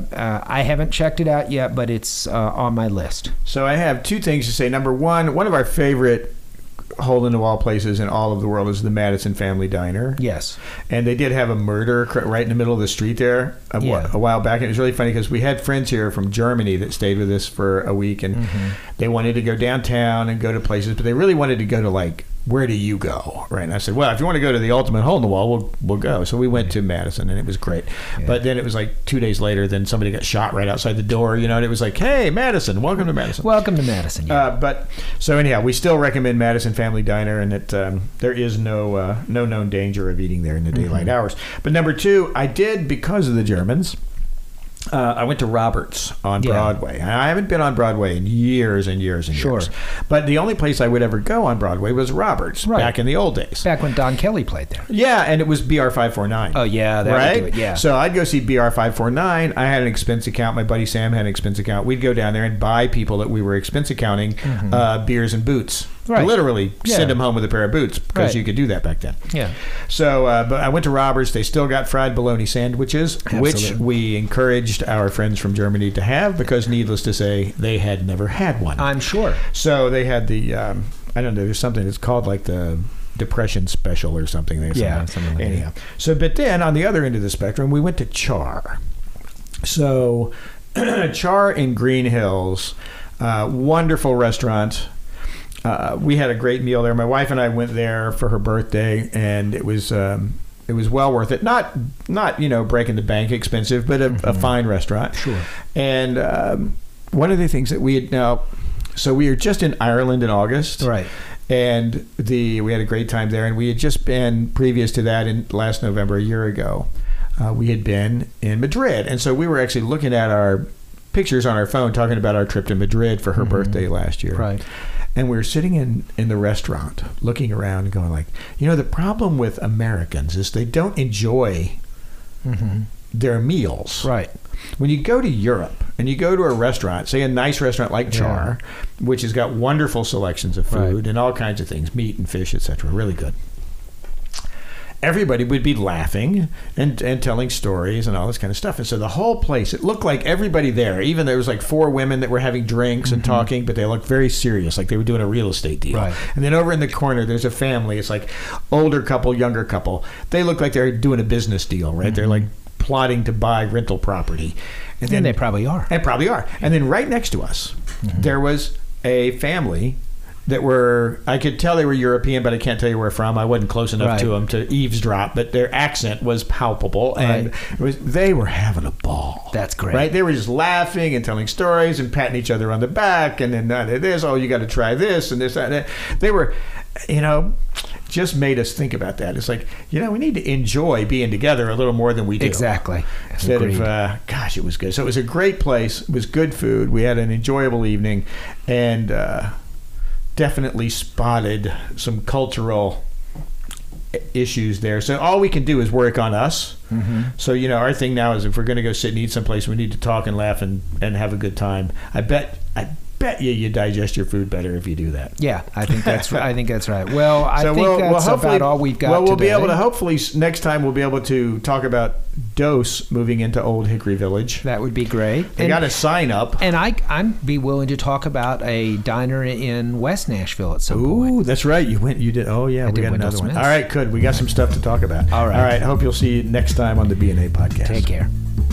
S2: I haven't checked it out yet, but it's on my list.
S1: So I have 2 things to say. Number one of our favorite hole-in-the-wall places in all of the world is the Madison Family Diner.
S2: Yes.
S1: And they did have a murder right in the middle of the street there a while back. And it was really funny because we had friends here from Germany that stayed with us for a week, and they wanted to go downtown and go to places, but they really wanted to go to where do you go? Right. And I said, well, if you want to go to the ultimate hole in the wall, we'll go. So we went to Madison, and it was great. Yeah. But then it was 2 days later, then somebody got shot right outside the door, and it was like, hey, Madison, welcome to Madison.
S2: Welcome to Madison. Yeah.
S1: But so anyhow, we still recommend Madison Family Diner, and there is no known danger of eating there in the daylight hours. But number 2, I did, because of the Germans, I went to Roberts on Broadway. And I haven't been on Broadway in years and years and years. But the only place I would ever go on Broadway was Roberts back in the old days.
S2: Back when Don Kelly played there.
S1: Yeah, and it was BR 549.
S2: Oh, yeah. That would do it, yeah.
S1: So I'd go see BR 549. I had an expense account. My buddy Sam had an expense account. We'd go down there and buy people that we were expense accounting beers and boots. Right. Literally send them home with a pair of boots because you could do that back then.
S2: Yeah.
S1: So, but I went to Roberts. They still got fried bologna sandwiches, which we encouraged our friends from Germany to have because, needless to say, they had never had one.
S2: I'm sure.
S1: So they had the, I don't know, there's something that's called the Depression Special or something.
S2: Something like
S1: anyhow. So, but then on the other end of the spectrum, we went to Char. So, Char in Green Hills, wonderful restaurant. We had a great meal there. My wife and I went there for her birthday, and it was well worth it. Not breaking the bank expensive, but a fine restaurant.
S2: Sure.
S1: And one of the things that we had now, so we were just in Ireland in August,
S2: right?
S1: And we had a great time there, and we had just been previous to that in last November, a year ago. We had been in Madrid, and so we were actually looking at our pictures on our phone, talking about our trip to Madrid for her birthday last year,
S2: right?
S1: And we were sitting in the restaurant, looking around and going the problem with Americans is they don't enjoy their meals.
S2: Right.
S1: When you go to Europe and you go to a restaurant, say a nice restaurant like Char, which has got wonderful selections of food and all kinds of things, meat and fish, etc., really good. Everybody would be laughing and telling stories and all this kind of stuff. And so the whole place, it looked like everybody there, even there was 4 women that were having drinks and talking, but they looked very serious, like they were doing a real estate deal.
S2: Right.
S1: And then over in the corner, there's a family. It's older couple, younger couple. They look like they're doing a business deal, right? They're plotting to buy rental property.
S2: And then they probably are.
S1: And probably are. And then right next to us, there was a family that were, I could tell they were European, but I can't tell you where from. I wasn't close enough to them to eavesdrop, but their accent was palpable, and they were having a ball.
S2: That's great.
S1: Right? They were just laughing and telling stories and patting each other on the back, and then this, oh, you got to try this and this, that. They were, just made us think about that. It's like, we need to enjoy being together a little more than we do.
S2: Exactly.
S1: Instead of, gosh, it was good. So it was a great place. It was good food. We had an enjoyable evening, and definitely spotted some cultural issues there. So all we can do is work on us. Mm-hmm. So, our thing now is if we're going to go sit and eat someplace, we need to talk and laugh and have a good time. I bet you digest your food better if you do that.
S2: Yeah, I think that's right. Well, I think that's about all we've got.
S1: Well, we'll
S2: today.
S1: be able to hopefully next time we'll be able to talk about Dose moving into Old Hickory Village.
S2: That would be great.
S1: They got a sign up,
S2: and I'd be willing to talk about a diner in West Nashville at some point.
S1: Ooh, that's right. You did. Oh yeah, we got another one. All right, good. We got some stuff to talk about. All right. Hope you'll see you next time on the B&A podcast.
S2: Take care.